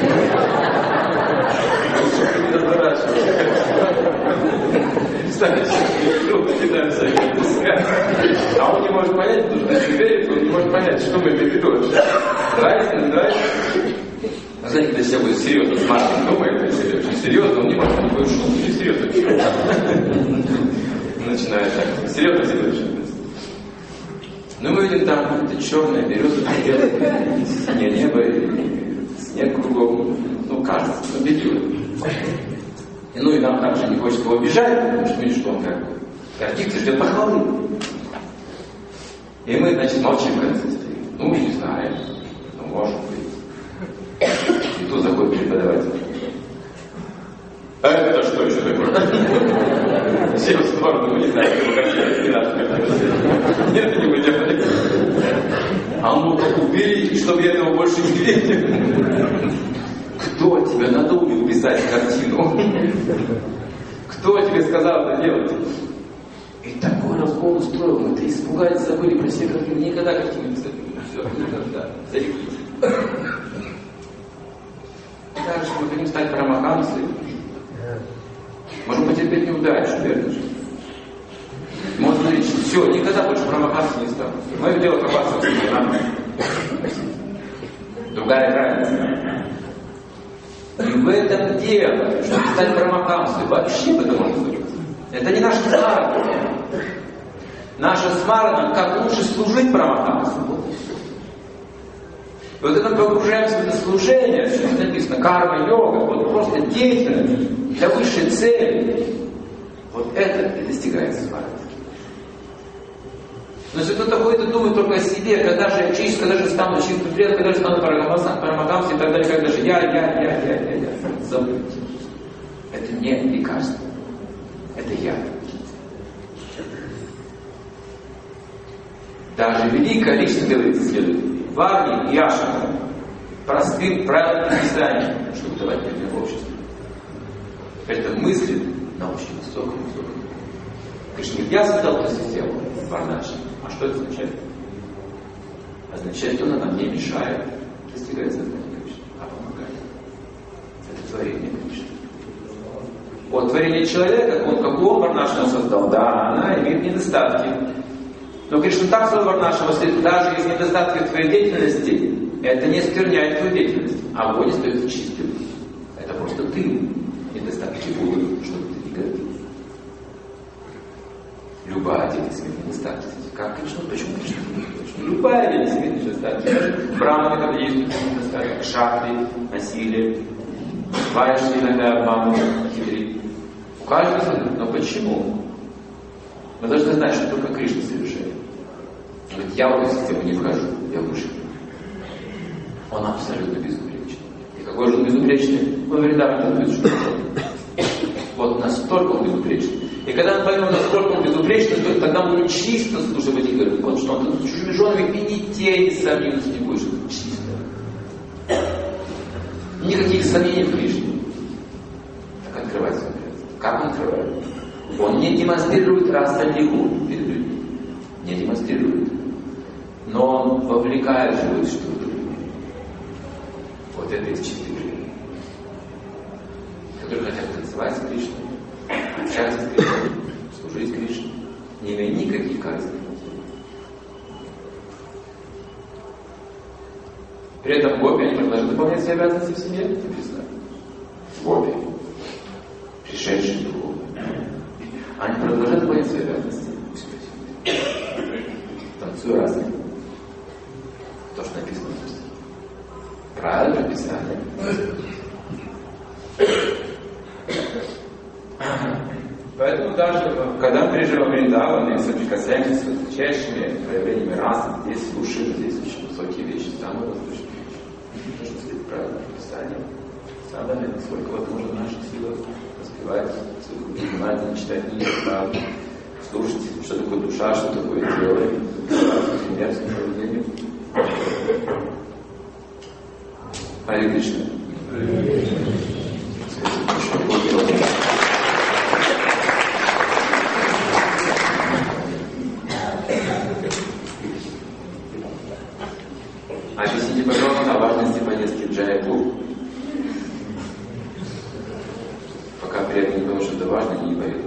Не разворачивайся. Представляете, группа кидается и пускай. А он не может понять, потому что если верит, он не может понять, что мы имеем в виду. Нравится, не нравится? А знаете, когда все будет серьезно, с Мартином думает, если очень серьезно, он не может, он будет шутку, не серьезно. Начинает так, серьезно делать. Ну, мы видим там, это черная береза, белое, синее небо, и снег кругом. Ну, кажется, ну, бедюля. И, ну, и нам также не хочется его обижать, потому что видишь, что он как бы гордится, ждет похвалы. И мы, значит, молчим в конце стоим. Ну, не знаю, ну, может быть. И тут заходит преподаватель. А это что еще такое? Все в сторону, не знаю, как это не надо. Нет, не будем делать. А он только убери, чтобы я этого больше не видел. Кто тебя надумал писать картину? Кто тебе сказал это делать? И такой разгон устроил, мы ты испугались, забыли про все картины. Никогда картины не писали. Все, никогда. Зареклись. Дальше мы хотим стать промаханцами. Можем потерпеть неудачу, верно же? Можно говорить: все, никогда больше промахаться не стану. Мое дело копаться в себе. Другая разница. И в этом дело, чтобы стать промаханцем, вообще в это можно случиться. Это не наша смара. Наша смара, как лучше служить промаханцу. Вот и все. И вот это мы погружаемся в это служение, здесь написано карма-йога, вот просто деятельность для высшей цели. Вот это и достигается смарты. Но если кто-то ходит и думает только о себе, когда же я чист, когда же стану чистым предком, когда же стану парамахамсом и так далее, когда же я, я, я, я, я, я. Забудьте. Это не лекарство. Это я. Даже великая личность делает исследование. Варни и Ашина. простым правильным предписаниям, чтобы давать пример в обществе. Это мысли на очень высоком уровне. Кришна говорит, я создал эту систему варнаши. А что это означает? Означает, что она нам не мешает достигать сознания Кришны, а помогает. Это творение Кришны. Вот творение человека, он какого варнашу создал? Да, она имеет недостатки. Но Кришна так создал варнашу, что даже если недостатки в твоей деятельности, это не скверняет твою деятельность, а огонь остается чистым. Это просто ты недостатки будут, чтобы ты не гордился. Любая деятельность имеет недостатки. Как Кришна? Почему Кришна? Почему? Любая деятельность имеет недостатки. Брахманы, когда есть недостатки, кшатри, насилие, вайши иногда обманывают, хитрит. У каждого, но почему? Мы должны знать, что только Кришна совершает. Он говорит, я в эту систему не вхожу, я выше. Он абсолютно безупречный. И какой же он безупречный? Он вреда не что вот настолько он безупречный. И когда мы поймем, насколько он безупречный, то тогда мы будем чисто слушать этих говорит, вот что он с чужими женами и ни тени сомнений не будешь. Чисто. Никаких сомнений в Кришне. Так открывается. Как он открывает? Он не демонстрирует раса-лигу перед людьми. Не демонстрирует. Но он вовлекает живых что-то. Вот это из чистых людей. Которые хотят танцевать с Кришной, общаться с Кришной, служить Кришне, не имея никаких качеств. При этом гопи, они продолжают выполнять свои обязанности в семье, написано. Гопи, пришедшие духовные, они продолжают выполнять свои обязанности в семье. Танцуя разные. То, что написано. Правильное Писание. Поэтому даже, когда мы приезжаем в Вриндаван и соприкасаемся с высочайшими проявлениями расы, здесь слушаем, здесь очень высокие вещи, самые возвышенные вещи. Нужно следовать правильному Писанию. Самое, насколько возможно, наши силы раскрывать, внимательно читать книги, правду, слушать, что такое душа, что такое тело, мерзкое поведение. Харе Кришна. Объясните, пожалуйста, о важности поездки в Джайпур. Пока приятно не потому, что это важно, не поеду.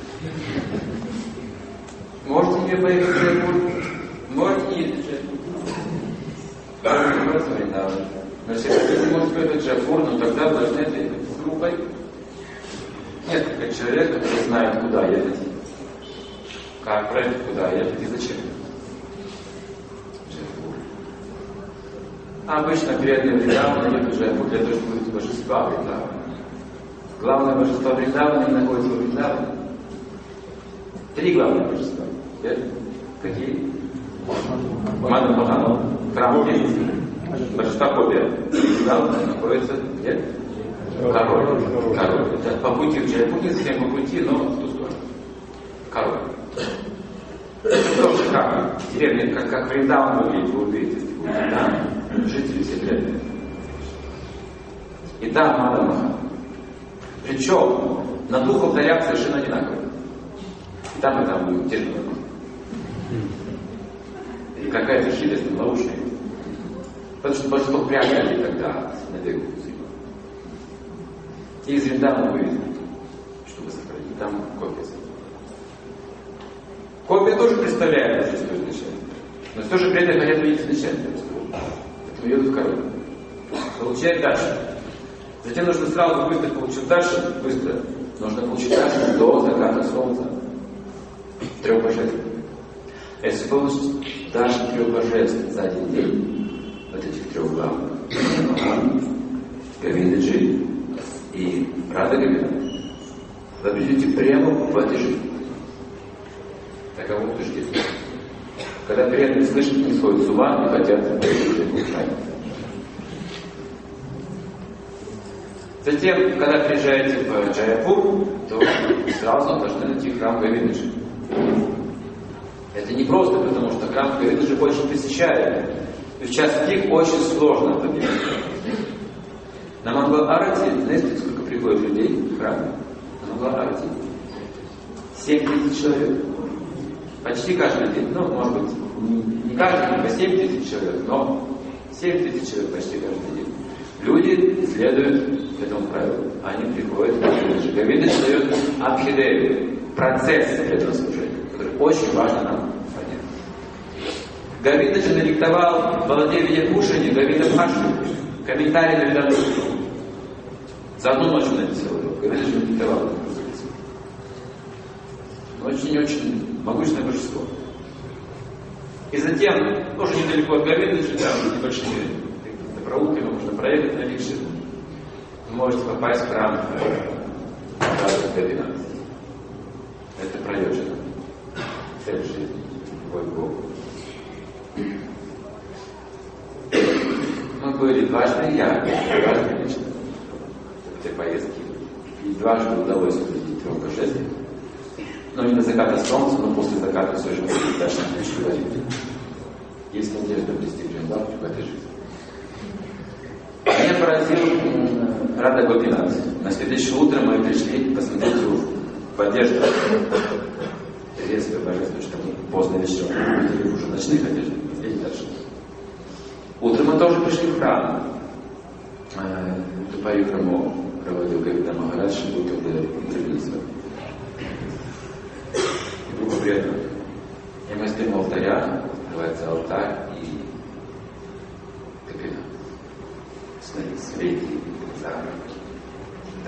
Можете не поехать в Джайпур? Можете не ездить в Джайпур? Даже не можете Вриндаван. Но если вы можете поехать в Джайпур, но тогда должны ехать с группой. Несколько человек, которые знают, куда ехать, как проехать, куда ехать и зачем. Джайпур. Обычно преданные Вриндавана едут в Джайпур для того, чтобы быть божества Вриндавана. Главное божество Вриндавана не находится в Вриндаване. Три главных божества. Какие? Мадха Махана, храм есть. Божества Копия. Вриндавана находится где? Король. Король. Это по пути в Джайпур, не совсем по пути, но в ту сторону. Король. Это тоже храм. Теперь, как, как Вриндаван выглядит, вы увидите, если будете там, жители все преданные. И там Мадха Махана. Причем на духов заряд совершенно одинаковый. И там, и там будет те же вопросы. И какая-то хитрость на ловушке. Потому что божество прятали тогда на берегу. И из Вриндавана вывезли, чтобы сохранить. Там копия. Копия тоже представляет божество изначально. Но тоже при этом хотят видеть изначально божество. Поэтому едут в король. Получает дальше. Затем нужно сразу быстро получить дальше, быстро. Нужно получить дальше до заката солнца. Трех божеств. А если получить дальше трех божеств за один день, вот этих трех главных, Говиндаджи и Рада Говинда, вы придете прямо в этой жизни. Таково утверждение. Когда преданные слышат, не сходят с ума и хотят получать. Затем, когда приезжаете в Джайпур, то сразу должны найти храм Говиндаджи. Это не просто потому, что храм Говиндаджи больше посещает. То есть сейчас их очень сложно это делать. На Мангала-арати, знаете, сколько приходит людей в храм? На Мангала-арати семь тысяч человек. Почти каждый день. Ну, может быть, не каждый день по семь тысяч человек, но семь тысяч человек почти каждый день. Люди следуют этому правилу. Они приходят к Гавиндаже. Гавиндаж дает абхидею, процесс этого служения, который очень важно нам понять. Гавиндаж надиктовал Баладеве Якушине, Гавинда Бхашу, комментарий на Веданту. За одну ночь он написал его. Гавиндаж надиктовал. Очень-очень могущественное божество. И затем, тоже недалеко от Гавиндаджи, там небольшие проулками можно проехать на рикше. Вы можете попасть в храм Гавиндаджи. Это проезжено. Цель жизни. Любовь к Богу. Мы были дважды, я дважды лично в этой поездке. И дважды удалось увидеть трех божественных. Но не до заката солнца, но после заката все же мы дальше не говорить. Есть надежда обрести Вриндаван в этой жизни. Меня поразил Рада Гопинат. На следующее утро мы пришли посмотреть его в одеждах. Резко божественно, что мы поздно вечером увидели уже ночных одеждах. И дальше. Утром мы тоже пришли в храм. Тупари храмо проводил Гавинда Махарадж, будто бы интервью. И было приятно. И мы стоим у алтаря, открывается алтарь, и Гавинда смотрит светит за руки. Да,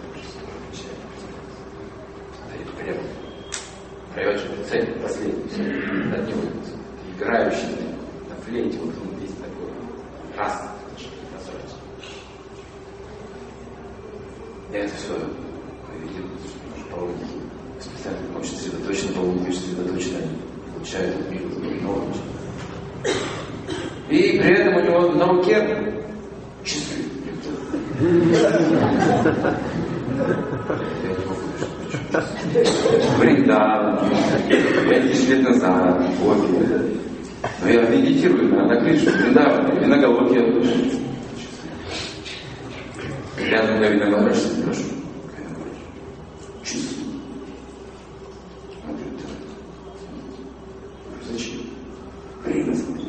стоит прямо. Поет цель последнюю, над него играющий на флейте, вот он весь такой раз, прозрачный. Я это все увидел, что пауки специально очень сосредоточены, пауки очень сосредоточены, они получают от мира много. И при этом у него на руке часы. Вриндаван, пять тысяч лет назад, вот. Но я медитирую на, на крышу Вриндавана, и на головке я душу. Рядом Гавинда Махарадж спрошу. Часы. Он говорит, зачем? Время смотри.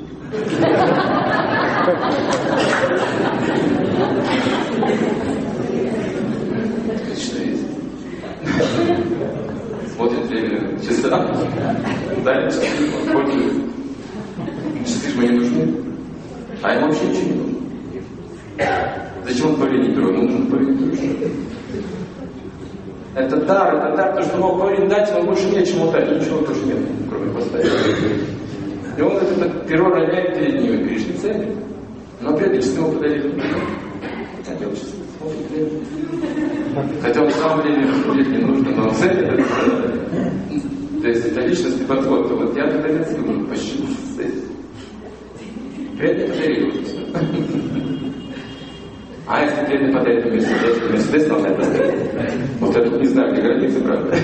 Смотрит время часа, дальше он пользуется. Часы же мне не нужны, а ему вообще ничего не нужно. Зачем он повелить дрон? Ему нужно повелить дрон. Это дар, это дар, то, что мог Павлин дать, ему больше нечему дать, ничего тоже нет, кроме поставить. И он это перо роняет перед ними, Кришне цели, но периодически ему подарили. Хотел часы. Хотя он в самом деле будет не нужно, но он цель это то есть это личностный подход. То вот я тогда думаю, почему цель? Приятно подарили. А если приятно подарили Мерседес, то Мерседес должна это сказать. Вот я тут не знаю, где границы, правда.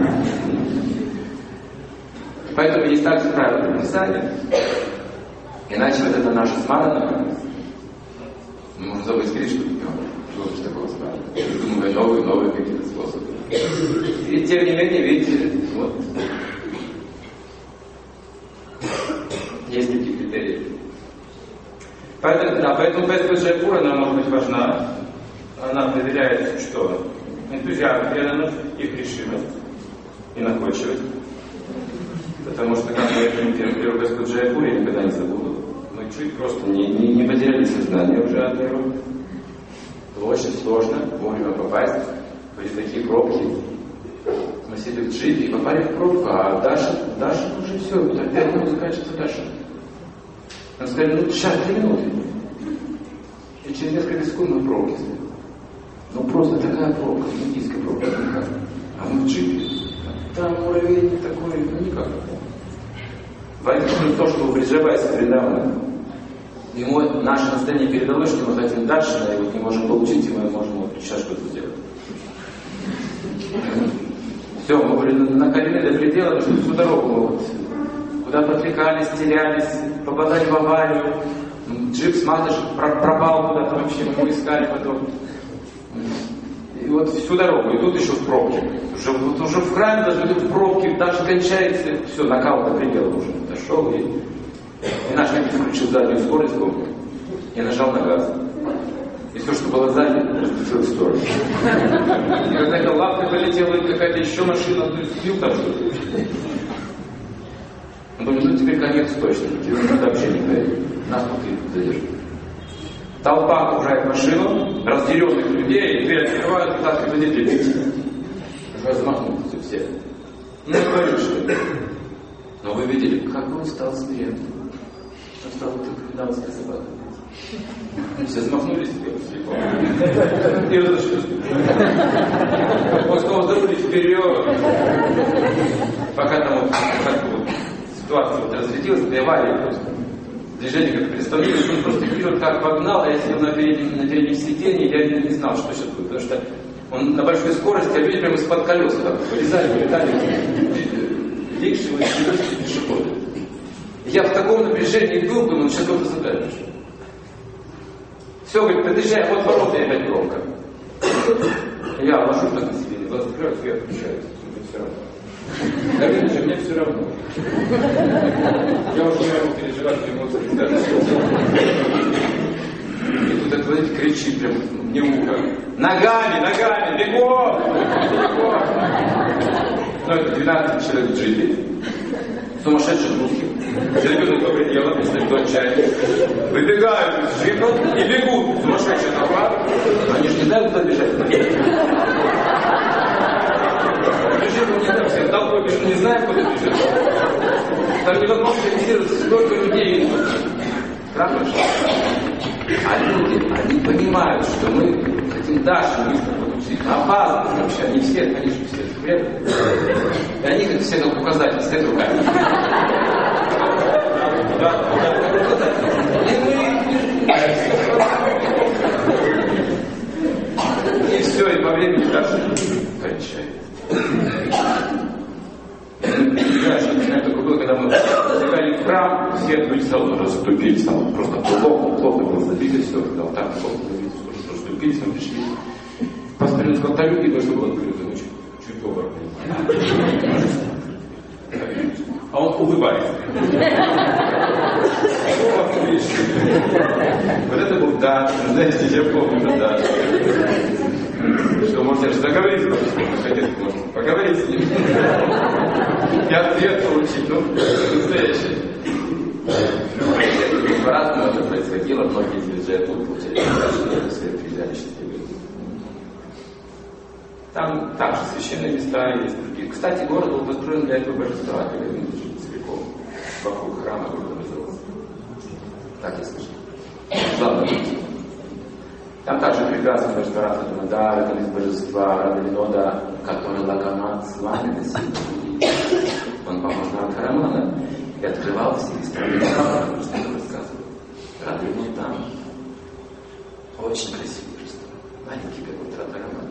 Поэтому есть также правила написания. Иначе вот это наша смарана, мы можем забыть Кришну. Что же такого знаю? Думаю, новые, новые какие-то способы. И тем не менее, видите, вот. Есть такие критерии. Поэтому, да, поэтому Песха Джайпура, она может быть важна. Она проверяет, что? Энтузиазм, преданность, их решимость и находчивость. Потому что, как мы это первую Песху Джайпура, я никогда не забуду. Мы чуть просто не, не, не потеряли сознание уже от нее. Было очень сложно вовремя попасть. Были такие пробки. Мы сидели в джипе и попали в пробку, а Даша, Даша уже все, опять не заканчивается Даша. Нам сказали, ну, сейчас, три минуты. И через несколько секунд мы в пробке стоим. Ну, просто такая пробка, индийская пробка, никак. А мы в джипе. Там уровень такой, ну, никак. Поэтому то, что вы приживаете к Вриндавану, ему наше настроение передалось, что мы хотим дальше, но его не можем получить, и мы можем вот сейчас что-то сделать. Все, мы были накалены до предела, потому что всю дорогу мы вот куда подвлекались, терялись, попадали в аварию, Джип, смотришь, пропал куда-то вообще, мы его искали потом. И вот всю дорогу, и тут еще в пробке. Уже, вот уже в храме, даже в пробке, даже кончается, все, накал до предела уже дошел. И, и наш водитель включил заднюю скорость, помню, и нажал на газ. И все, что было сзади, разбежало в сторону. И какая-то лапка полетела, и какая-то еще машина, то есть сбил там что-то. Он думает, ну теперь конец точно, теперь вообще не поедет. Нас тут и задержит. Толпа окружает машину, разъяренных людей, дверь открывают, вытаскивают водителей. Уже размахнулись все. Ну, я говорю, что ли. Но вы видели, как он стал смиренным. Он стал вот как видавской собакой. Все взмахнулись и разошлись. После того сдавались вперед. Пока там вот, вот ситуация вот разрядилась, при аварии просто. Движение как представилось, он просто вперед как погнал, а я сидел на переднем, на переднем сиденье, я не, не знал, что сейчас будет, потому что он на большой скорости, а люди прямо из-под колеса так вылезали, вылетали, легшие пешеходы. Я в таком напряжении был, думал, сейчас кого-то задавишь. Все, говорит, подъезжай, вот ворота, и опять пробка. Я ложусь на сиденье, глаза закрывают, я отключаюсь, все равно. Я говорю, что мне все равно. Я уже не могу переживать, что эмоции не И тут этот водитель кричит прям мне в ухо. Ногами, ногами, бегом! Бегом! Ну, это двенадцать человек в джипе. Сумасшедших русских. Заребенных до предела, представь, до отчаяния. Выбегают из джипа и бегут. Сумасшедшая толпа. Они же не знают, куда бежать. Бежит, не знаю, всех толпой бежит, не знаю, куда бежит. Там невозможно фиксировать столько людей. Правда же? А люди, они понимают, что мы хотим дальше быстро получить. Опасно вообще, они все, конечно, все вредны. И они как все как указатель, стоят руками. Да, как указатель. И все, и по времени дальше кончается. Знаешь, это такое было, когда мы забегали в храм, все люди сразу расступились, там просто плохо, плохо было забито все, когда вот так плохо забито, просто расступились, мы пришли. Пастор сказал, да люди должны было открыться, ну чуть, чуть добро. А он улыбается. Вот это был да, знаете, я помню, это да. Что, может, я же договориться, можно поговорить с ним. И ответ получить, ну, настоящий. По-разному это происходило, многие диджеи тут получали свет, приезжали счастливые. Там также священные места есть другие. Кстати, город был построен для этого божества, как один из целиком. Вокруг храма город образовался. Так я слышал. Ладно. Там также прекрасно божество Радха Дамодар, это из божества Радха-Винода, который Лагамат с вами носил. Он похож на Радха-Рамана и открывал все истории, что это рассказывал. Радха-Винод там. Очень красивый божество. Маленький какой-то Радха-Раман.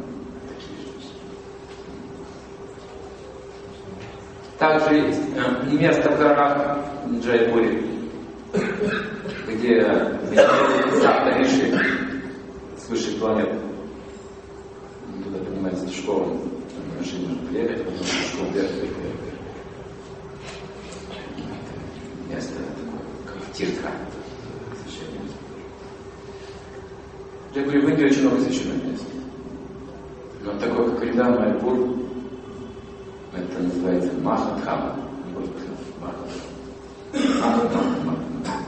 Также есть место в горах Джайпуре, где Саптариши с высших планет. Туда поднимается школа, на машине нужно приехать, потом школа вверх, вверх, вверх. Место такое, как тирка. В Джайпуре в Индии очень много священных мест. Но такое, как Ридан Майпур, это называется Махатхама. Не может быть Махатхама. Махатхама.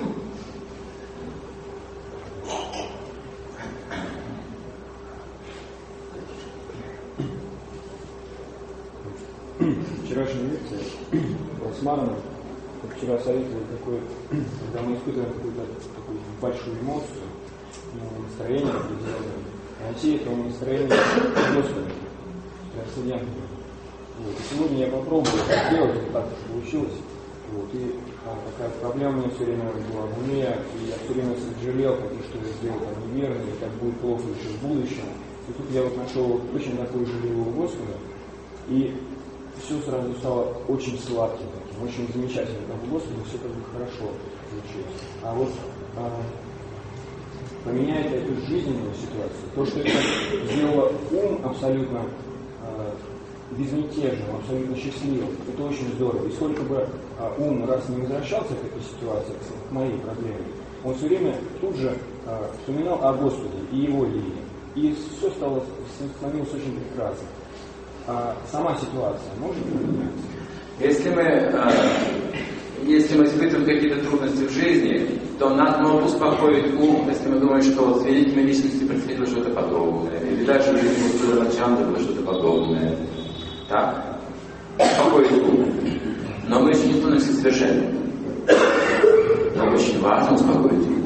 Вчерашняя лекция Османа, вчера советовал такой, когда мы испытываем какую-то такую большую эмоцию, настроение определенное, найти это настроение Господа, трансцендентное. Вот. И сегодня я попробую это сделать, вот так получилось. Вот. И а, такая проблема у меня все время была в уме, и я все время сожалел, что я сделал там неверно, и как будет плохо еще в будущем. И тут я вот нашел очень такую жалевого Господа, и все сразу стало очень сладким таким. очень замечательно, там в Господе все как бы хорошо случилось. А вот а, поменяет эту жизненную ситуацию. То, что это сделало ум абсолютно а, безмятежным, абсолютно счастливым, это очень здорово. И сколько бы а, ум раз не возвращался к этой ситуации, к моей проблеме, он все время тут же а, вспоминал о Господе и Его линии. И все стало, становилось очень прекрасно. А сама ситуация может поменяться? Если мы, э, если мы испытываем какие-то трудности в жизни, то нас может успокоить ум, если мы думаем, что вот с великими личностями происходило что-то подобное, или дальше в жизни Гуру Рамачандры было что-то подобное. Так? Успокоить ум. Но мы еще не становимся совершенными. Но очень важно успокоить ум.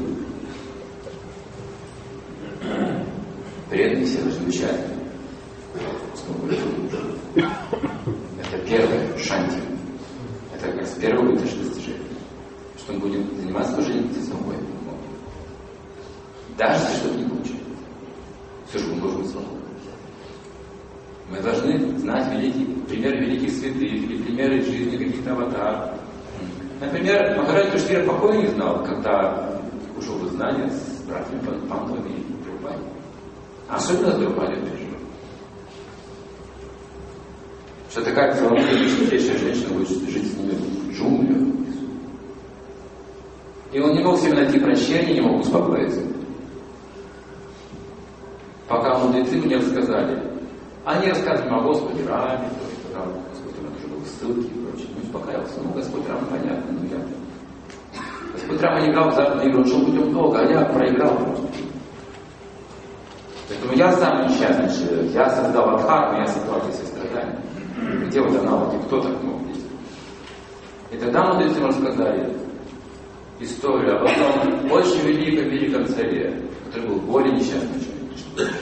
Преданные все должны быть счастливы. Это первое, шанти. Это как раз первое будет наше достижение. Что мы будем заниматься служением за собой. Даже если что-то не получается. Все же мы должны быть свободны. Мы должны знать великие, примеры великих святых или примеры из жизни каких-то аватаров. Например, Махарадж Юдхиштхира покоя не знал, когда ушел в изгнание с братьями Пандавами и Друпадой. Особенно с Друпадой пережил. Что такая целомудренная чистейшая женщина будет жить с ними в джунглях. И он не мог себе найти прощения, не мог успокоиться. Пока мудрецы мне рассказали. Они рассказывали о Господе Раме, когда Господь Рама тоже был в ссылке и прочее. Не успокаивался. Ну, Господь Рама, понятно, но я... Господь Рама не играл в азартные игры, он шел путем долго, а я проиграл просто. Поэтому я сам несчастный человек. Я создал адхарму, я создал все страдания. Где вот аналоги? Кто так мог делать? И тогда мудрецы ему рассказали историю об одном очень великом, великом царе, который был более несчастный человек.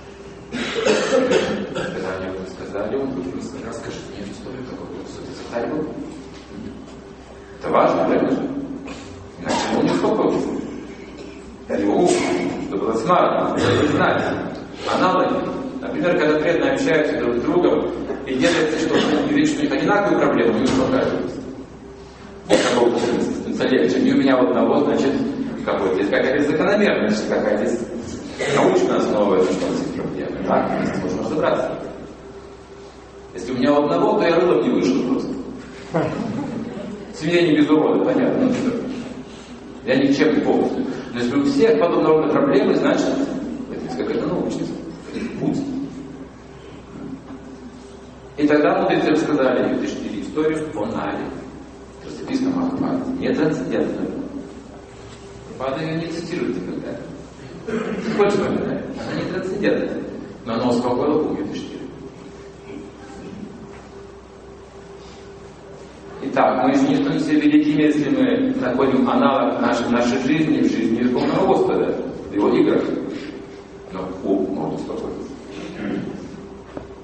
Когда они ему рассказали, он вдруг рассказал, расскажи мне историю такого, что ты за царь был. Это важно, правильно же? Иначе он не успокоился. Его ум, чтобы было смарно, чтобы знать аналоги. Например, когда преданные общаются друг с другом, и делается, что они видят, что у них одинаковые проблемы, не успокаиваются. Какого-то смысла легче. Не у меня у одного, значит, какой-то здесь какая-то закономерность, какая-то здесь научная основа, это что здесь проблемы. Так, здесь можно разобраться. Если у меня у одного, то я рылом не вышел просто. Свинья не без урода, понятно. Я ничем не полностью. Но если у всех подобного рода проблемы, значит, это есть какая-то научность. Путь. И тогда мудрецы рассказали Юдхиштхире историю о Наре. Это записано в Махабхарате. Не трансцендентная. Прабхупада ее не цитирует никогда. Хоть вспоминает. Она не трансцендентная. Но она успокоила ум Юдхиштхире. Итак, мы еще не становимся великими, если мы находим аналог нашей, нашей жизни в жизни Верховного Господа, в его играх.